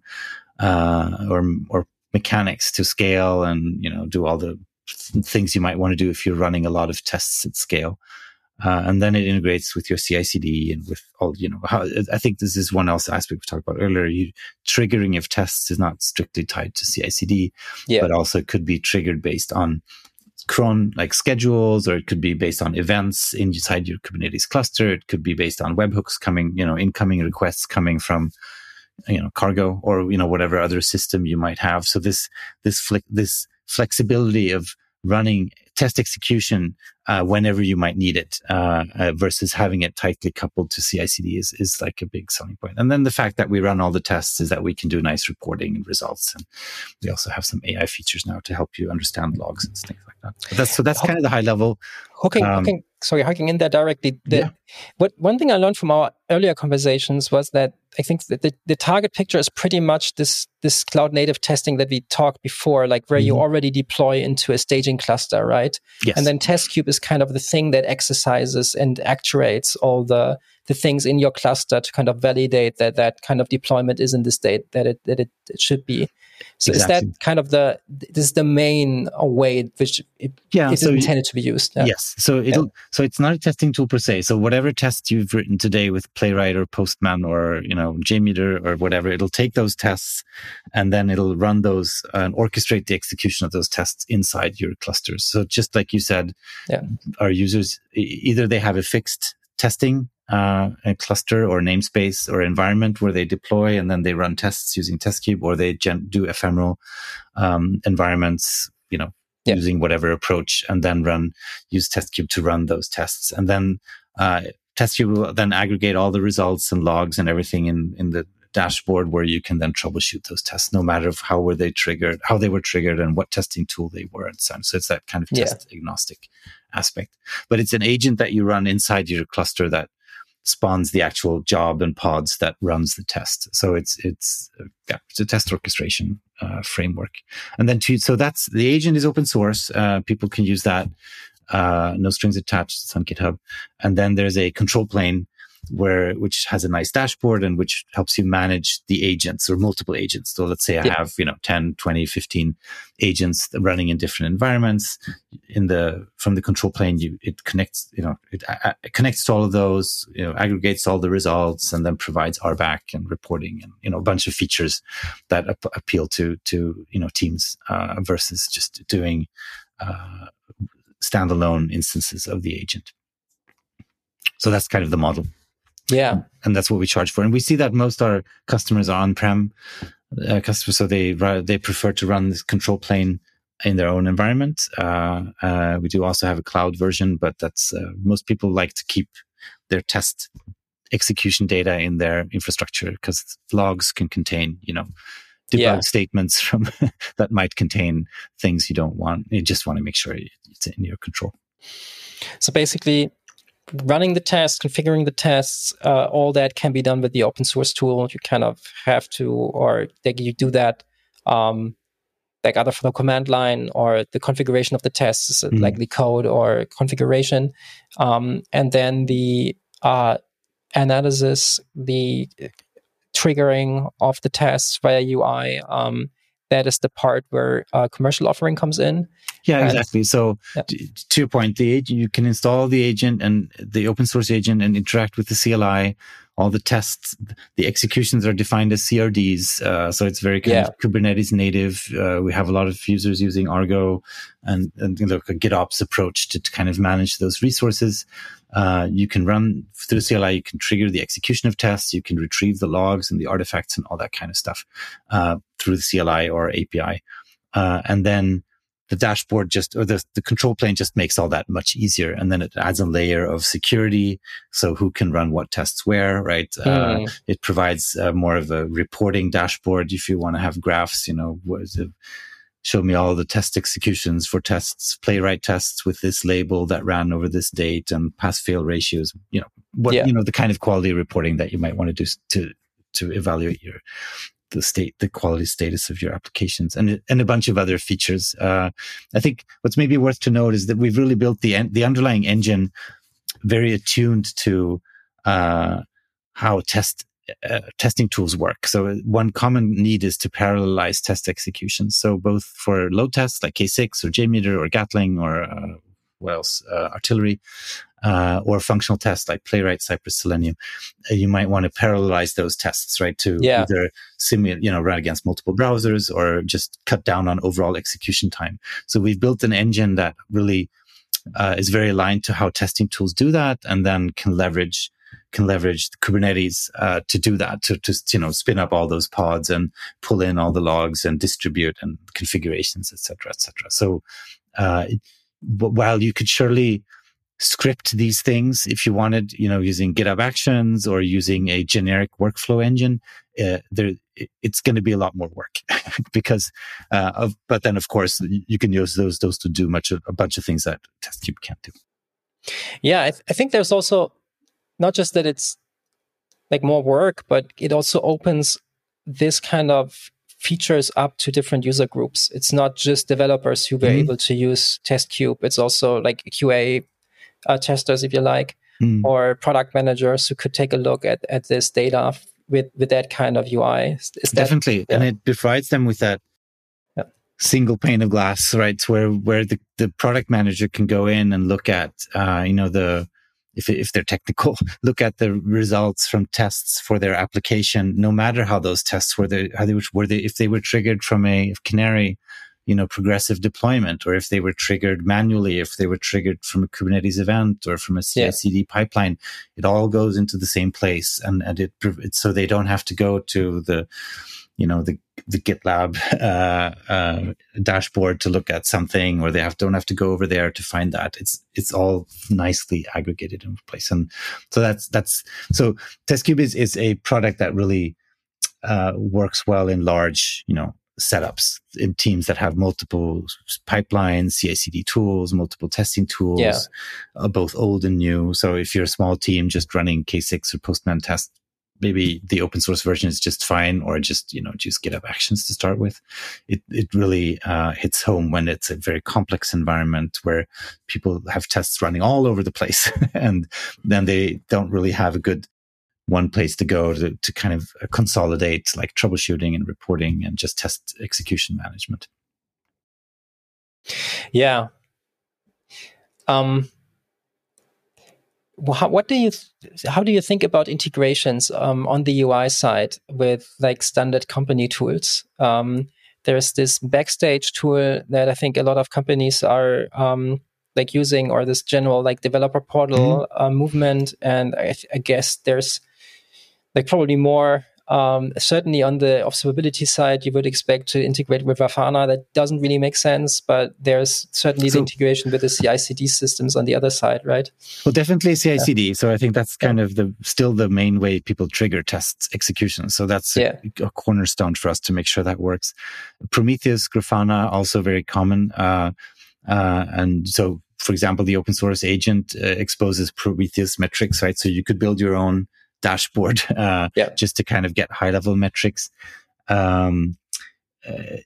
uh, or or mechanics to scale and, you know, do all the th- things you might want to do if you're running a lot of tests at scale. Uh, and then it integrates with your C I C D and with all, you know, how, I think this is one else aspect we talked about earlier. You, triggering of tests is not strictly tied to C I C D, yeah. but also could be triggered based on cron, like schedules, or it could be based on events inside your Kubernetes cluster. It could be based on webhooks coming, you know, incoming requests coming from, you know, Cargo or, you know, whatever other system you might have. So this, this, fle- this flexibility of running test execution uh, whenever you might need it uh, uh, versus having it tightly coupled to C I C D is, is like a big selling point. And then the fact that we run all the tests is that we can do nice reporting and results. And we also have some A I features now to help you understand logs and things like that. But that's, so that's kind of the high level. Hooking, um, hooking, sorry, hooking in there directly. The, yeah. What one thing I learned from our earlier conversations was that I think that the, the target picture is pretty much this this cloud native testing that we talked before, like where mm-hmm. you already deploy into a staging cluster, right? Yes. And then TestCube is kind of the thing that exercises and actuates all the the things in your cluster to kind of validate that that kind of deployment is in the state that it that it, it should be. So exactly. Is that kind of the this is the main way which it yeah, is so intended to be used? Yeah. Yes. So it'll yeah. so it's not a testing tool per se. So whatever tests you've written today with Playwright or Postman or, you know, JMeter or whatever, it'll take those tests and then it'll run those uh, and orchestrate the execution of those tests inside your clusters. So just like you said, yeah. our users either they have a fixed testing uh, a cluster or namespace or environment where they deploy and then they run tests using TestCube, or they gen- do ephemeral um, environments, you know, yeah. using whatever approach, and then run use TestCube to run those tests. And then uh, TestCube will then aggregate all the results and logs and everything in, in the dashboard where you can then troubleshoot those tests, no matter how were they triggered, how they were triggered, and what testing tool they were, and so on. So it's that kind of test yeah. agnostic aspect. But it's an agent that you run inside your cluster that spawns the actual job and pods that runs the test. So it's it's uh, yeah, it's a test orchestration uh, framework. And then to so that's the agent is open source. Uh, people can use that. Uh, no strings attached. It's on GitHub. And then there's a control plane where which has a nice dashboard and which helps you manage the agents or multiple agents. So let's say I yeah. have, you know, ten, twenty, fifteen agents running in different environments. In the from the control plane, you it connects, you know, it, uh, it connects to all of those, you know, aggregates all the results, and then provides R BAC and reporting and, you know, a bunch of features that ap- appeal to to you know teams uh, versus just doing uh, standalone instances of the agent. So that's kind of the model. Yeah. And that's what we charge for. And we see that most our customers are on-prem uh, customers, so they they prefer to run this control plane in their own environment. Uh, uh, we do also have a cloud version, but that's uh, most people like to keep their test execution data in their infrastructure because logs can contain, you know, debug yeah. statements from that might contain things you don't want. You just want to make sure it's in your control. So basically, running the tests, configuring the tests, uh, all that can be done with the open source tool. You kind of have to, or like you do that, um, like either from the command line, or the configuration of the tests, mm-hmm. like the code or configuration, um, and then the uh, analysis, the triggering of the tests via U I. Um, that is the part where uh, commercial offering comes in. Yeah, and, exactly. So yeah. to, to your point, the agent, you can install the agent and the open source agent and interact with the C L I. All the tests, the executions are defined as C R Ds. Uh, so it's very kind yeah. of Kubernetes native. Uh, we have a lot of users using Argo and, and you know, a GitOps approach to, to kind of manage those resources. Uh, you can run through C L I, you can trigger the execution of tests, you can retrieve the logs and the artifacts and all that kind of stuff uh, through the C L I or A P I. Uh, and then the dashboard just, or the, the control plane just makes all that much easier. And then it adds a layer of security. So who can run what tests where, right? Mm. Uh, it provides uh, more of a reporting dashboard. If you want to have graphs, you know, what is it? Show me all the test executions for tests, playwright tests with this label that ran over this date and pass fail ratios, you know, what, yeah. you know, the kind of quality reporting that you might want to do to, to evaluate your, the state, the quality status of your applications, and and a bunch of other features. Uh, I think what's maybe worth to note is that we've really built the the underlying engine very attuned to uh, how test uh, testing tools work. So one common need is to parallelize test executions. So both for load tests like K six or JMeter or Gatling or uh, what else, uh, artillery. Uh, or functional tests like Playwright, Cypress, Selenium, uh, you might want to parallelize those tests, right? To yeah. either simulate, you know, run against multiple browsers or just cut down on overall execution time. So we've built an engine that really uh, is very aligned to how testing tools do that, and then can leverage can leverage Kubernetes uh, to do that, to just you know spin up all those pods and pull in all the logs and distribute and configurations, et cetera, et cetera. So uh, while you could surely script these things if you wanted, you know, using GitHub Actions or using a generic workflow engine, uh, there it's going to be a lot more work because uh, of. But then, of course, you can use those those to do much a bunch of things that TestCube can't do. Yeah, I, th- I think there's also not just that it's like more work, but it also opens this kind of features up to different user groups. It's not just developers who were mm-hmm. able to use TestCube. It's also like Q A. Uh, testers, if you like, mm. or product managers who could take a look at, at this data f- with, with that kind of U I. Is, is Definitely. That, yeah. And it provides them with that yeah. single pane of glass, right? Where, where the, the product manager can go in and look at, uh, you know, the, if, if they're technical, look at the results from tests for their application, no matter how those tests were, they, how they were, they, if they were triggered from a Canary, you know, progressive deployment, or if they were triggered manually, if they were triggered from a Kubernetes event or from a C I C D yeah. pipeline, it all goes into the same place. And, and it, it, so they don't have to go to the, you know, the, the GitLab, uh, uh, dashboard to look at something, or they have, don't have to go over there to find that. It's, it's all nicely aggregated in place. And so that's, that's, so TestCube is, is a product that really, uh, works well in large, you know, setups in teams that have multiple pipelines, C I C D tools, multiple testing tools, yeah. uh, both old and new. So if you're a small team just running K six or Postman test, maybe the open source version is just fine, or just, you know, just GitHub Actions to start with. It, it really uh, hits home when it's a very complex environment where people have tests running all over the place and then they don't really have a good one place to go to, to kind of consolidate like troubleshooting and reporting and just test execution management. Yeah. Um, how, what do you, how do you think about integrations um, on the U I side with like standard company tools? Um, there's this Backstage tool that I think a lot of companies are um, like using, or this general like developer portal mm-hmm. uh, movement. And I, I guess there's like probably more, um, certainly on the observability side, you would expect to integrate with Grafana. That doesn't really make sense, but there's certainly so, the integration with the C I C D systems on the other side, right? Well, definitely C I C D. Yeah. So I think that's kind yeah. of the still the main way people trigger tests execution. So that's yeah. a, a cornerstone for us to make sure that works. Prometheus, Grafana, also very common. Uh, uh, and so, for example, the open source agent uh, exposes Prometheus metrics, right? So you could build your own dashboard uh, yeah. just to kind of get high level metrics. Um, uh,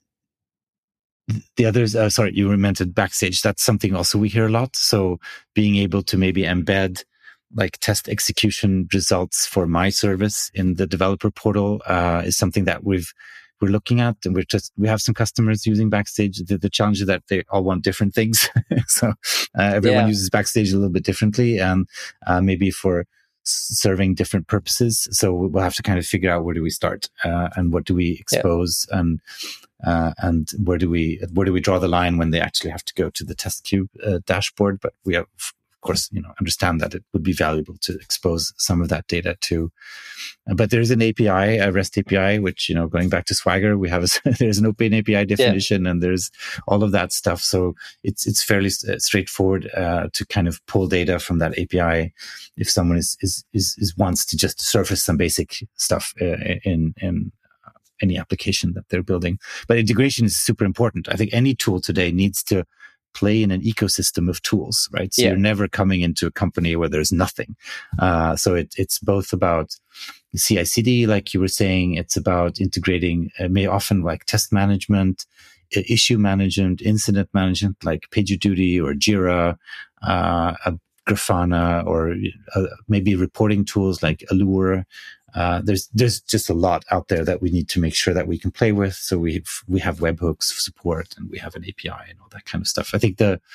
the others, uh, sorry, you mentioned Backstage. That's something also we hear a lot. So being able to maybe embed like test execution results for my service in the developer portal uh, is something that we've we're looking at, and we're just, we have some customers using Backstage. The, the challenge is that they all want different things. so uh, everyone yeah. uses Backstage a little bit differently, and uh, maybe for serving different purposes. So we'll have to kind of figure out where do we start, uh, and what do we expose, yeah. and uh, and where do we where do we draw the line when they actually have to go to the TestCube uh, dashboard. But we have, of course, you know, understand that it would be valuable to expose some of that data too. Uh, but there's an A P I, a REST A P I, which, you know, going back to Swagger, we have a, there's an open A P I definition, yeah. and there's all of that stuff. So it's it's fairly uh, straightforward uh, to kind of pull data from that A P I if someone is is is, is wants to just surface some basic stuff uh, in in any application that they're building. But integration is super important. I think any tool today needs to play in an ecosystem of tools, right? So yeah. you're never coming into a company where there's nothing. Uh, so it, it's both about C I C D, like you were saying. It's about integrating, uh, may often like test management, uh, issue management, incident management, like PagerDuty or Jira, uh, uh, Grafana, or uh, maybe reporting tools like Allure. Uh, there's there's just a lot out there that we need to make sure that we can play with. So we we have webhooks support, and we have an A P I and all that kind of stuff. I think the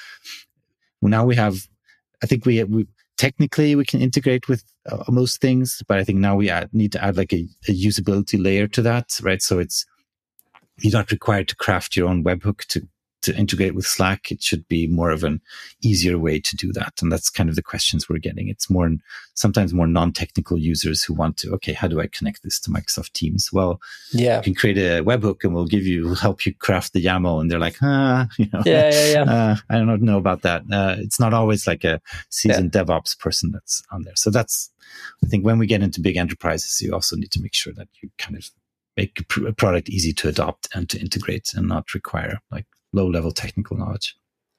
now we have, I think we we technically we can integrate with uh, most things, but I think now we add, need to add like a, a usability layer to that, right? So it's you're not required to craft your own webhook to to integrate with Slack. It should be more of an easier way to do that. And that's kind of the questions we're getting. It's more, sometimes more non-technical users who want to, okay, how do I connect this to Microsoft Teams? Well, yeah, you can create a webhook and we'll give you, we'll help you craft the YAML. And they're like, ah, you know, yeah, yeah, yeah. Uh, I don't know about that. Uh, it's not always like a seasoned yeah. DevOps person that's on there. So that's, I think when we get into big enterprises, you also need to make sure that you kind of make a product easy to adopt and to integrate and not require like low-level technical knowledge.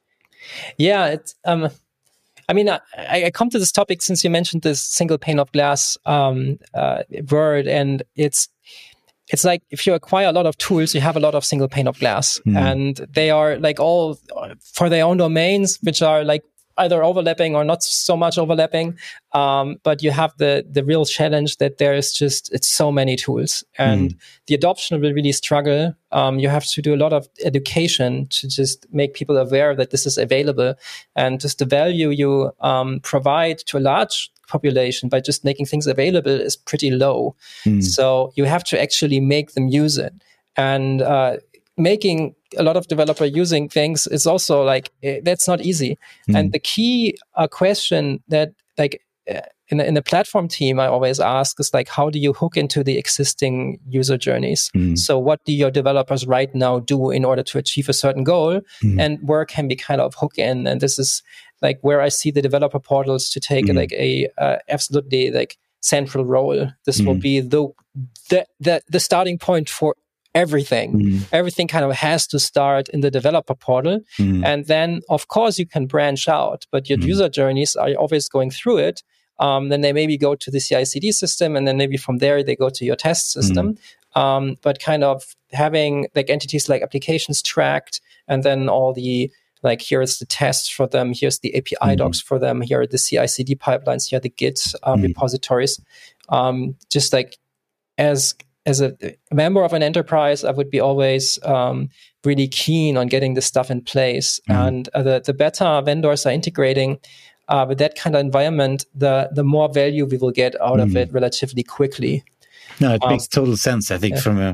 Yeah, it's. Um, I mean, I, I come to this topic since you mentioned this single pane of glass um, uh, word, and it's it's like if you acquire a lot of tools, you have a lot of single pane of glass, mm. and they are like all for their own domains, which are like either overlapping or not so much overlapping. Um, but you have the the real challenge that there is just, it's so many tools, and mm. the adoption will really struggle. Um, you have to do a lot of education to just make people aware that this is available, and just the value you um, provide to a large population by just making things available is pretty low. Mm. So you have to actually make them use it. And uh, making a lot of developer using things is also like, eh, that's not easy. Mm. And the key uh, question that like uh, in, the, in the platform team, I always ask is like, how do you hook into the existing user journeys? Mm. So what do your developers right now do in order to achieve a certain goal? Mm. And where can we kind of hook in? And this is like where I see the developer portals to take mm. like a uh, absolutely like central role. This mm. will be the, the, the, the starting point for everything. Mm. Everything kind of has to start in the developer portal. Mm. And then, of course, you can branch out, but your mm. user journeys are always going through it. Um, then they maybe go to the C I C D system, and then maybe from there they go to your test system. Mm. Um, but kind of having like entities like applications tracked, and then all the like, here's the tests for them, here's the A P I mm. docs for them, here are the C I C D pipelines, here are the Git uh, mm. repositories. Um, just like as As a member of an enterprise, I would be always um, really keen on getting this stuff in place. Mm-hmm. And uh, the, the better vendors are integrating uh, with that kind of environment, the the more value we will get out mm-hmm. of it relatively quickly. No, it um, makes total sense. I think yeah. from a,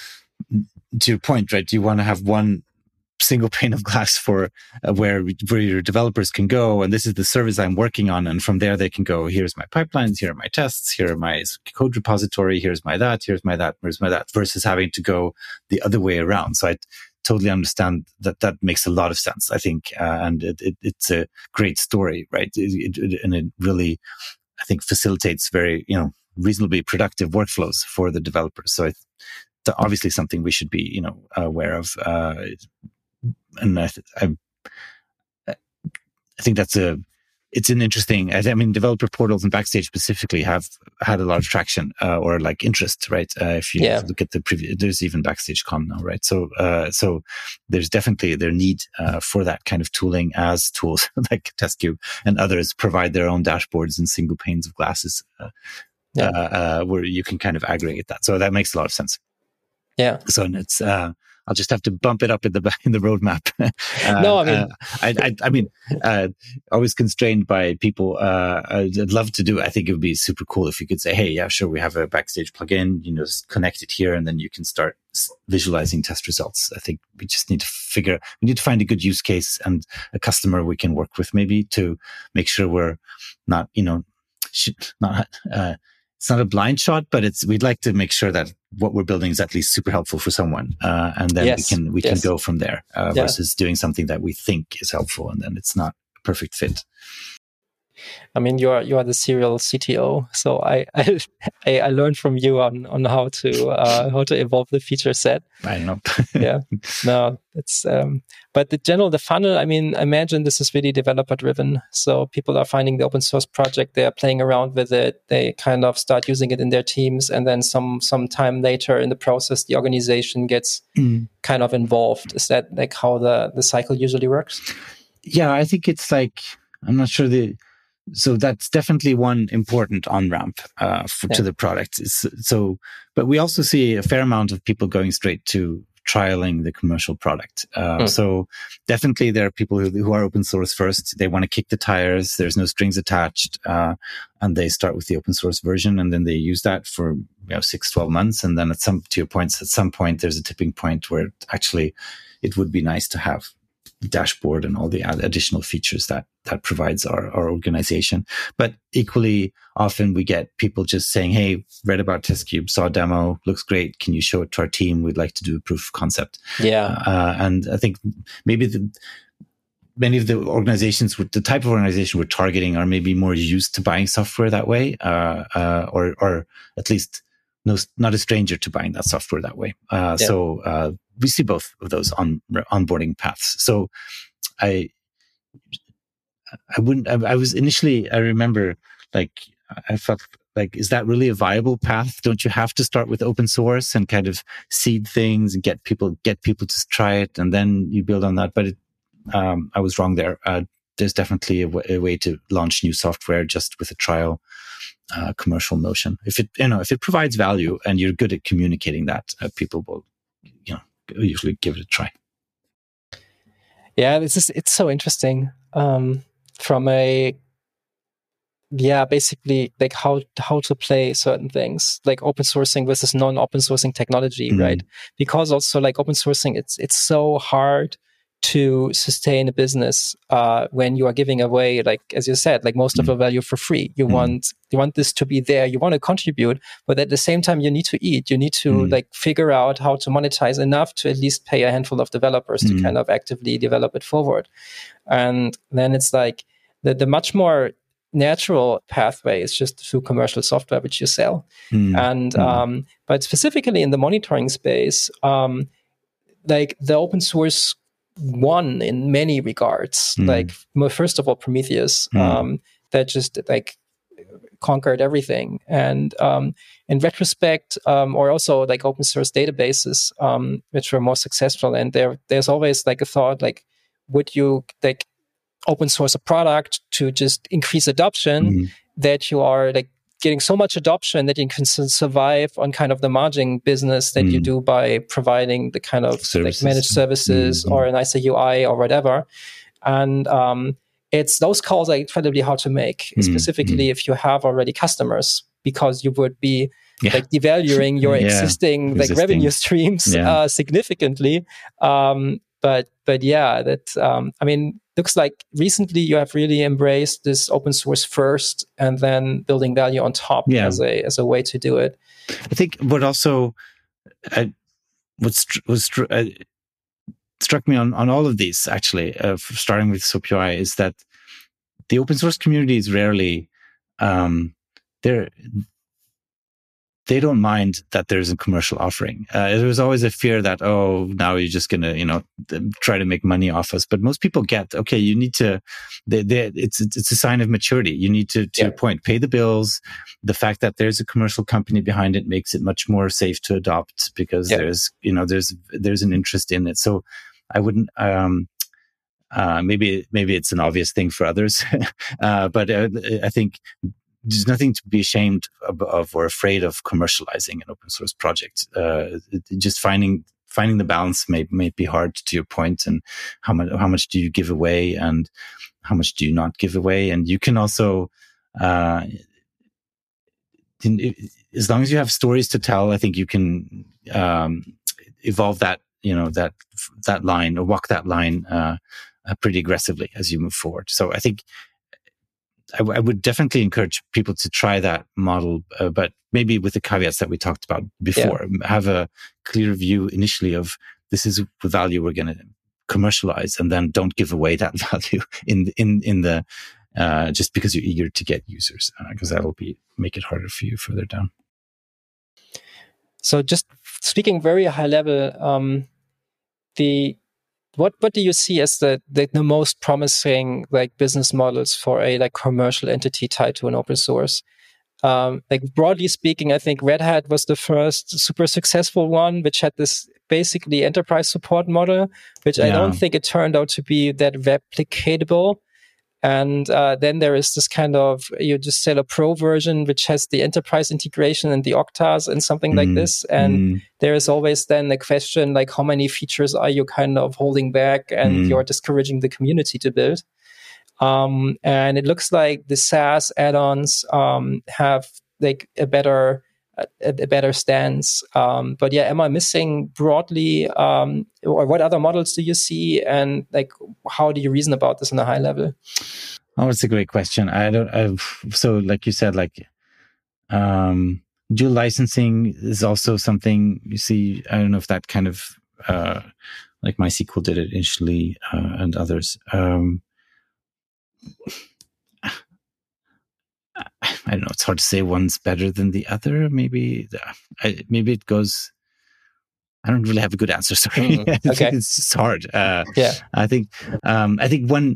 to your point, right? You want to have one single pane of glass for uh, where where your developers can go, and this is the service I'm working on, and from there they can go, here's my pipelines, here are my tests, here are my code repository, here's my that, here's my that, here's my that, versus having to go the other way around. So I t- totally understand that. That makes a lot of sense, I think, uh, and it, it, it's a great story, right? It, it, and it really, I think, facilitates very, you know, reasonably productive workflows for the developers. So it's obviously something we should be, you know, aware of. Uh, And I, th- I, I think that's a, it's an interesting, I mean, developer portals and Backstage specifically have had a lot of traction uh, or like interest, right? Uh, if you yeah. look at the previous, there's even Backstage Con now, right? So, uh, so there's definitely their need uh, for that kind of tooling as tools like TestCube and others provide their own dashboards and single panes of glasses uh, yeah. uh, uh, where you can kind of aggregate that. So that makes a lot of sense. Yeah. So it's, uh, I'll just have to bump it up in the in the roadmap. uh, no, I mean, uh, I, I, I mean, uh, always constrained by people. Uh, I'd love to do it. I think it would be super cool if you could say, "Hey, yeah, sure, we have a Backstage plugin. You know, just connect it here, and then you can start visualizing test results." I think we just need to figure. We need to find a good use case and a customer we can work with, maybe, to make sure we're not, you know, not. Uh, It's not a blind shot, but it's, we'd like to make sure that what we're building is at least super helpful for someone. Uh, and then yes, we can, we yes. can go from there, uh, yeah. versus doing something that we think is helpful and then it's not a perfect fit. I mean, you are you are the serial C T O, so I I, I learned from you on on how to uh, how to evolve the feature set. I know. yeah, no, it's um, but the general the funnel. I mean, I imagine this is really developer driven. So people are finding the open source project, they are playing around with it, they kind of start using it in their teams, and then some some time later in the process, the organization gets mm. kind of involved. Is that like how the the cycle usually works? Yeah, I think it's like, I'm not sure the. So that's definitely one important on-ramp uh, for, yeah. to the product. It's, so, but we also see a fair amount of people going straight to trialing the commercial product. Uh, mm. So definitely there are people who, who are open source first. They want to kick the tires. There's no strings attached. Uh, and they start with the open source version and then they use that for, you know, six, twelve months. And then at some, to your points, at some point, there's a tipping point where actually it would be nice to have dashboard and all the additional features that that provides our, our organization. But equally often we get people just saying, hey, read about TestCube, saw a demo, looks great. Can you show it to our team? We'd like to do a proof of concept. Yeah. Uh, and I think maybe the, many of the organizations, the type of organization we're targeting are maybe more used to buying software that way, uh, uh, or, or at least no, not a stranger to buying that software that way. Uh, yeah. So, uh, we see both of those on onboarding paths. So I, I wouldn't, I, I was initially, I remember like, I felt like, is that really a viable path? Don't you have to start with open source and kind of seed things and get people, get people to try it and then you build on that? But it, um, I was wrong there. Uh, there's definitely a, w- a way to launch new software just with a trial, uh, commercial motion. If it, you know, if it provides value and you're good at communicating that, uh, people will, you know, usually give it a try. Yeah, this is it's so interesting. Um, from a yeah, basically like how how to play certain things, like open sourcing versus non-open sourcing technology, mm-hmm. right? Because also like open sourcing, it's it's so hard to sustain a business uh, when you are giving away, like as you said, like most mm. of the value for free. You mm. want you want this to be there. You want to contribute, but at the same time, you need to eat. You need to mm. like figure out how to monetize enough to at least pay a handful of developers mm. to kind of actively develop it forward. And then it's like the the much more natural pathway is just through commercial software which you sell. Mm. And mm. um, but specifically in the monitoring space, um, like the open source won in many regards. Mm. Like first of all, Prometheus, mm. um, that just like conquered everything. And um, in retrospect, um, or also like open source databases, um, which were more successful. And there, there's always like a thought, like, would you like open source a product to just increase adoption mm. that you are like getting so much adoption that you can survive on kind of the margin business that mm. you do by providing the kind of like managed services mm-hmm. or a nicer U I or whatever. And um, it's those calls are incredibly hard to make, mm-hmm. specifically if you have already customers, because you would be yeah. like devaluing your yeah. existing like existing. revenue streams yeah. uh, significantly. Um, but but yeah, that um, I mean. Looks like recently you have really embraced this open source first and then building value on top yeah. as a as a way to do it. I think what also uh, what st- was str- uh, struck me on, on all of these, actually, uh, starting with S O A P U I, is that the open source community is rarely um, they're they don't mind that there's a commercial offering. Uh, there was always a fear that, oh, now you're just going to, you know, try to make money off us. But most people get, okay, you need to, they, they, it's it's a sign of maturity. You need to, to yeah. your point, pay the bills. The fact that there's a commercial company behind it makes it much more safe to adopt because yeah. there's, you know, there's there's an interest in it. So I wouldn't, um, uh, maybe maybe it's an obvious thing for others, uh, but uh, I think there's nothing to be ashamed of, of or afraid of commercializing an open source project. Uh, it, just finding finding the balance may may be hard, to your point, and how much how much do you give away and how much do you not give away? And you can also, uh, in, as long as you have stories to tell, I think you can um, evolve that, you know, that that line or walk that line uh, uh, pretty aggressively as you move forward. So I think I, w- I would definitely encourage people to try that model, uh, but maybe with the caveats that we talked about before. Yeah. Have a clear view initially of this is the value we're going to commercialize, and then don't give away that value in in in the uh, just because you're eager to get users, because uh, that'll be make it harder for you further down. So, just speaking very high level, um, the what what do you see as the, the the most promising like business models for a like commercial entity tied to an open source? Um, like broadly speaking, I think Red Hat was the first super successful one, which had this basically enterprise support model, which yeah. I don't think it turned out to be that replicatable. And uh, then there is this kind of, you just sell a pro version, which has the enterprise integration and the Oktas and something mm. like this. And mm. there is always then the question, like, how many features are you kind of holding back and mm. you're discouraging the community to build? Um, and it looks like the SaaS add-ons um, have like a better a, a better stance. Um, but yeah, am I missing broadly, um, or what other models do you see, and like how do you reason about this on a high level? Oh, it's a great question. I don't. I've, so, like you said, like um, dual licensing is also something you see. I don't know if that kind of uh, like MySQL did it initially, uh, and others. Um, I don't know. It's hard to say one's better than the other. Maybe, I, maybe it goes. I don't really have a good answer. Sorry, mm, okay. It's just hard. Uh, yeah, I think. Um, I think one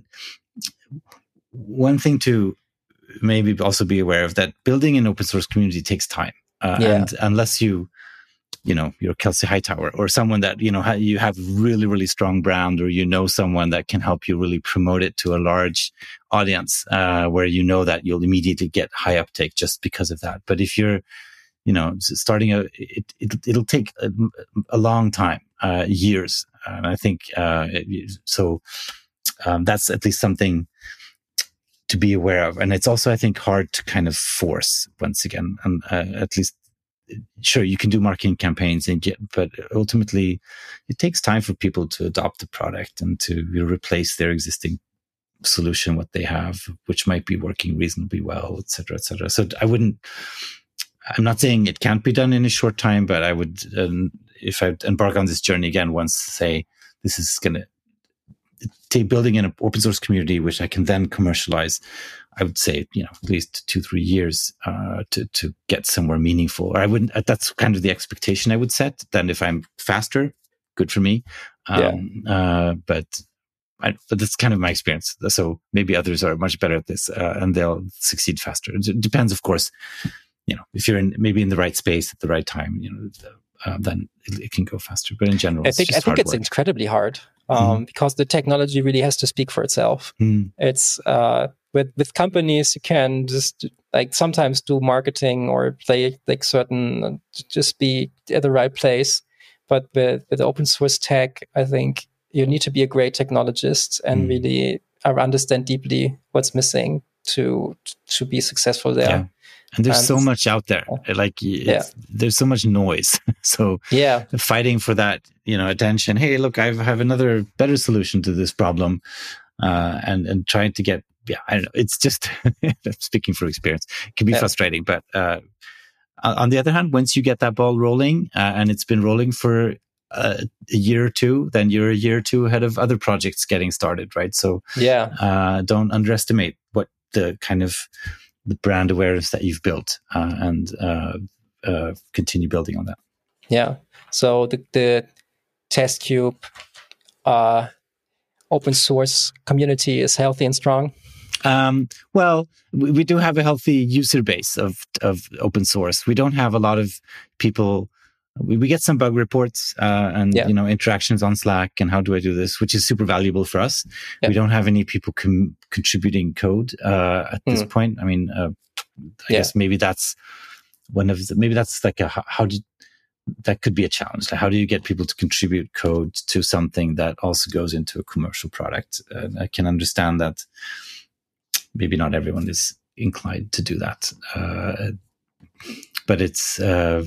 one thing to maybe also be aware of, that building an open source community takes time, uh, yeah. and unless you, you know, you're Kelsey Hightower or someone that, you know, ha- you have really, really strong brand, or you know someone that can help you really promote it to a large audience, uh, where you know that you'll immediately get high uptake just because of that. But if you're, you know, starting a, it, it it'll take a, a long time, uh, years. And I think, uh, it, so, um, that's at least something to be aware of. And it's also, I think, hard to kind of force once again, and uh, at least, sure, you can do marketing campaigns and get, but ultimately it takes time for people to adopt the product and to, you know, replace their existing solution, what they have, which might be working reasonably well, et cetera, et cetera. So I wouldn't, I'm not saying it can't be done in a short time, but I would, um, if I embark on this journey again, once say this is going to take building an open source community, which I can then commercialize, I would say, you know, at least two, three years uh, to to get somewhere meaningful. Or I wouldn't. That's kind of the expectation I would set. Then, if I'm faster, good for me. Um, yeah. uh, but I, but that's kind of my experience. So maybe others are much better at this, uh, and they'll succeed faster. It depends, of course. You know, if you're in maybe in the right space at the right time, you know, uh, then it, it can go faster. But in general, I think it's I think it's work. incredibly hard. Um, mm. because the technology really has to speak for itself. Mm. It's uh, with with companies, you can just like sometimes do marketing or play like certain, just be at the right place. But with with open source tech, I think you need to be a great technologist and mm. really understand deeply what's missing to to be successful there. Yeah. And there's and, so much out there. Like, yeah. there's so much noise. So yeah, fighting for that, you know, attention. Hey, look, I have another better solution to this problem, uh, and and trying to get. Yeah, I don't know. It's just speaking from experience, it can be yeah. frustrating. But uh, on the other hand, once you get that ball rolling, uh, and it's been rolling for uh, a year or two, then you're a year or two ahead of other projects getting started, right? So yeah, uh, don't underestimate what the kind of the brand awareness that you've built, uh, and uh, uh, continue building on that. Yeah. So the, the TestCube uh, open source community is healthy and strong. Um, well, we, we do have a healthy user base of of open source. We don't have a lot of people. We, we get some bug reports uh, and yeah. you know, interactions on Slack and how do I do this, which is super valuable for us. Yeah. We don't have any people com- contributing code uh, at this mm. point. I mean, uh, I yeah. guess maybe that's one of the, maybe that's like a, how do you, that could be a challenge. Like how do you get people to contribute code to something that also goes into a commercial product? Uh, I can understand that maybe not everyone is inclined to do that. Uh, but it's, uh,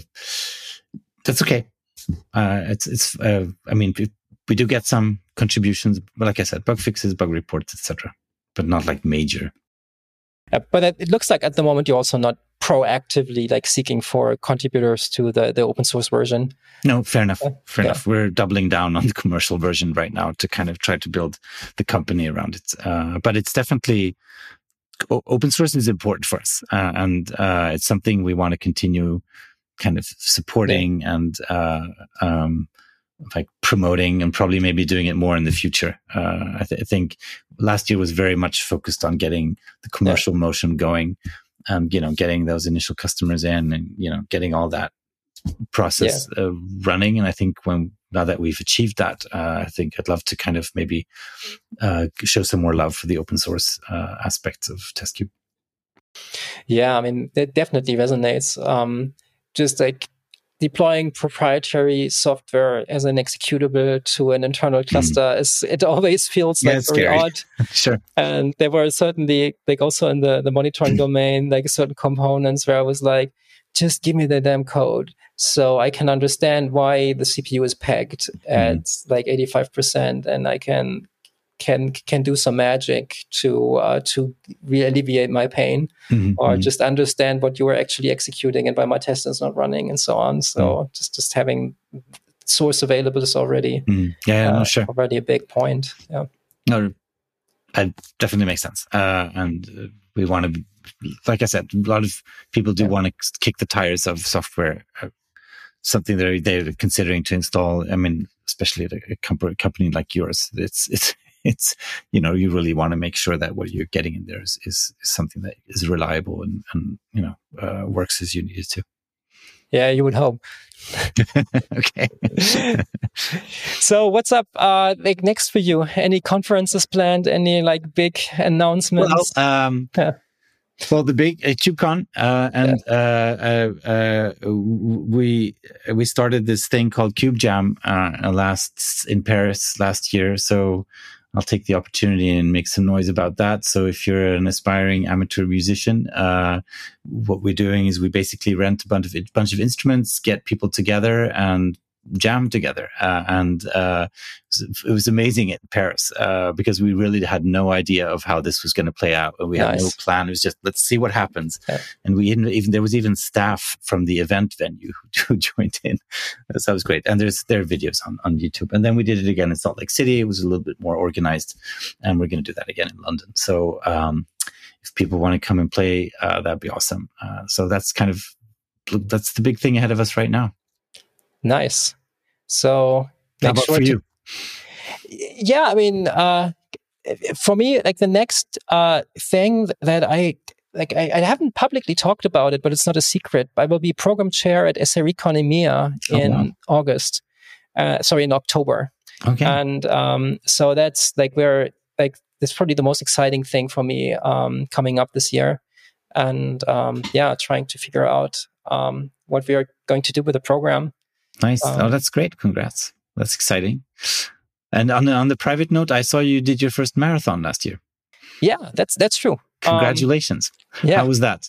that's okay. Uh, it's, it's, uh, I mean, we, we do get some contributions, but like I said, bug fixes, bug reports, et cetera, but not like major. Uh, but it, it looks like at the moment you're also not proactively like seeking for contributors to the, the open source version. No, fair enough. Uh, fair yeah. enough. We're doubling down on the commercial version right now to kind of try to build the company around it. Uh, but it's definitely, o- open source is important for us. Uh, and uh, it's something we want to continue kind of supporting yeah. and uh, um, like promoting, and probably maybe doing it more in the future. Uh, I, th- I think last year was very much focused on getting the commercial yeah. motion going. And, you know, getting those initial customers in and, you know, getting all that process yeah. uh, running. And I think when, now that we've achieved that, uh, I think I'd love to kind of maybe uh, show some more love for the open source uh, aspects of TestCube. Yeah, I mean, that definitely resonates. Um, just like deploying proprietary software as an executable to an internal cluster mm. is, it always feels yeah, like very scary. odd. Sure. And there were certainly, like also in the, the monitoring domain, like certain components where I was like, just give me the damn code so I can understand why the C P U is pegged at mm. like eighty-five percent and I can can can do some magic to uh, to re- alleviate my pain mm-hmm. or mm-hmm. just understand what you were actually executing and why my test is not running and so on. So mm. just, just having source available is already mm. yeah, yeah uh, no, sure. already a big point. Yeah, no, that definitely makes sense. Uh, and uh, we want to, be, like I said, a lot of people do yeah. want to kick the tires of software, uh, something that they're, they're considering to install. I mean, especially at a, a company, company like yours, it's it's. It's, you know, you really want to make sure that what you're getting in there is, is, is something that is reliable and, and you know, uh, works as you need it to. Yeah, you would hope. Okay. So what's up uh, like next for you? Any conferences planned? Any like big announcements? Well, um, yeah. Well, the big uh, KubeCon, uh, and yeah. uh, uh, uh, we we started this thing called KubeJam uh, last in Paris last year. So I'll take the opportunity and make some noise about that. So if you're an aspiring amateur musician, uh, what we're doing is we basically rent a bunch of bunch of instruments, get people together, and jam together. Uh, and uh, it was amazing in Paris uh, because we really had no idea of how this was going to play out. We had nice. no plan. It was just, let's see what happens. Yeah. And we even, even, there was even staff from the event venue who, who joined in. So that was great. And there's, there are videos on, on YouTube. And then we did it again in Salt Lake City. It was a little bit more organized, and we're going to do that again in London. So um, if people want to come and play, uh, that'd be awesome. Uh, so that's kind of, that's the big thing ahead of us right now. Nice. So how about sure for to, you? Yeah, I mean, uh, for me, like the next uh, thing that I like, I, I haven't publicly talked about it, but it's not a secret. I will be program chair at S R Econ EMEA in oh, wow. August. Uh, sorry, in October. Okay. And um, so that's like where like that's probably the most exciting thing for me um, coming up this year. And um, yeah, trying to figure out um, what we are going to do with the program. Nice. Um, oh, that's great. Congrats. That's exciting. And on the, on the private note, I saw you did your first marathon last year. Yeah, that's that's true. Congratulations. Um, yeah. How was that?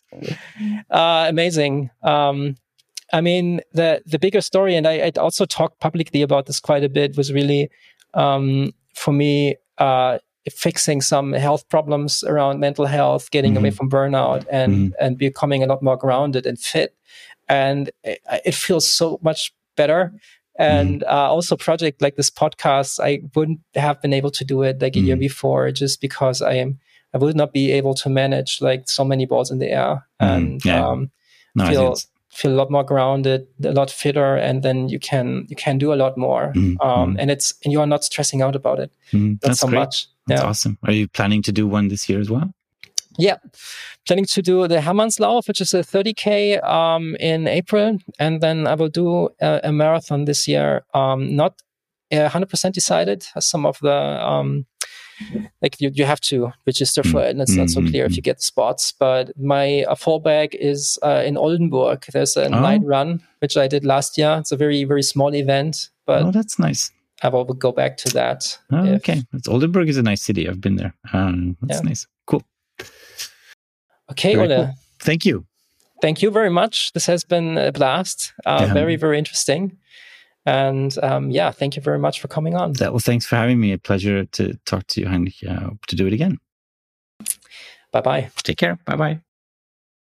Uh, amazing. Um, I mean, the the bigger story, and I I'd also talked publicly about this quite a bit, was really, um, for me, uh, fixing some health problems around mental health, getting mm-hmm. away from burnout, and, mm-hmm. and becoming a lot more grounded and fit. And it, it feels so much better. And mm. uh, also project like this podcast, I wouldn't have been able to do it like a mm. year before, just because I am, I would not be able to manage like so many balls in the air mm. and yeah. um, no, feel feel a lot more grounded, a lot fitter, and then you can you can do a lot more. Mm. Um, mm. And it's and you are not stressing out about it. Mm. Not That's so great. much. That's yeah. awesome. Are you planning to do one this year as well? Yeah. Planning to do the Hermannslauf, which is a thirty K um, in April. And then I will do a, a marathon this year. Um, not one hundred percent decided. Some of the um, like you, you have to register for it, and it's mm-hmm. not so clear if you get the spots. But my uh, fallback is uh, in Oldenburg. There's a oh. night run, which I did last year. It's a very, very small event, but oh, that's nice. I will go back to that. Oh, if, okay. It's, Oldenburg is a nice city. I've been there. Um, that's yeah. nice. Cool. Okay, very Ole. Cool. Thank you. Thank you very much. This has been a blast. Uh, yeah. Very, very interesting. And um, yeah, thank you very much for coming on. That, well, thanks for having me. A pleasure to talk to you, Heinrich, uh, to do it again. Bye-bye. Take care. Bye-bye.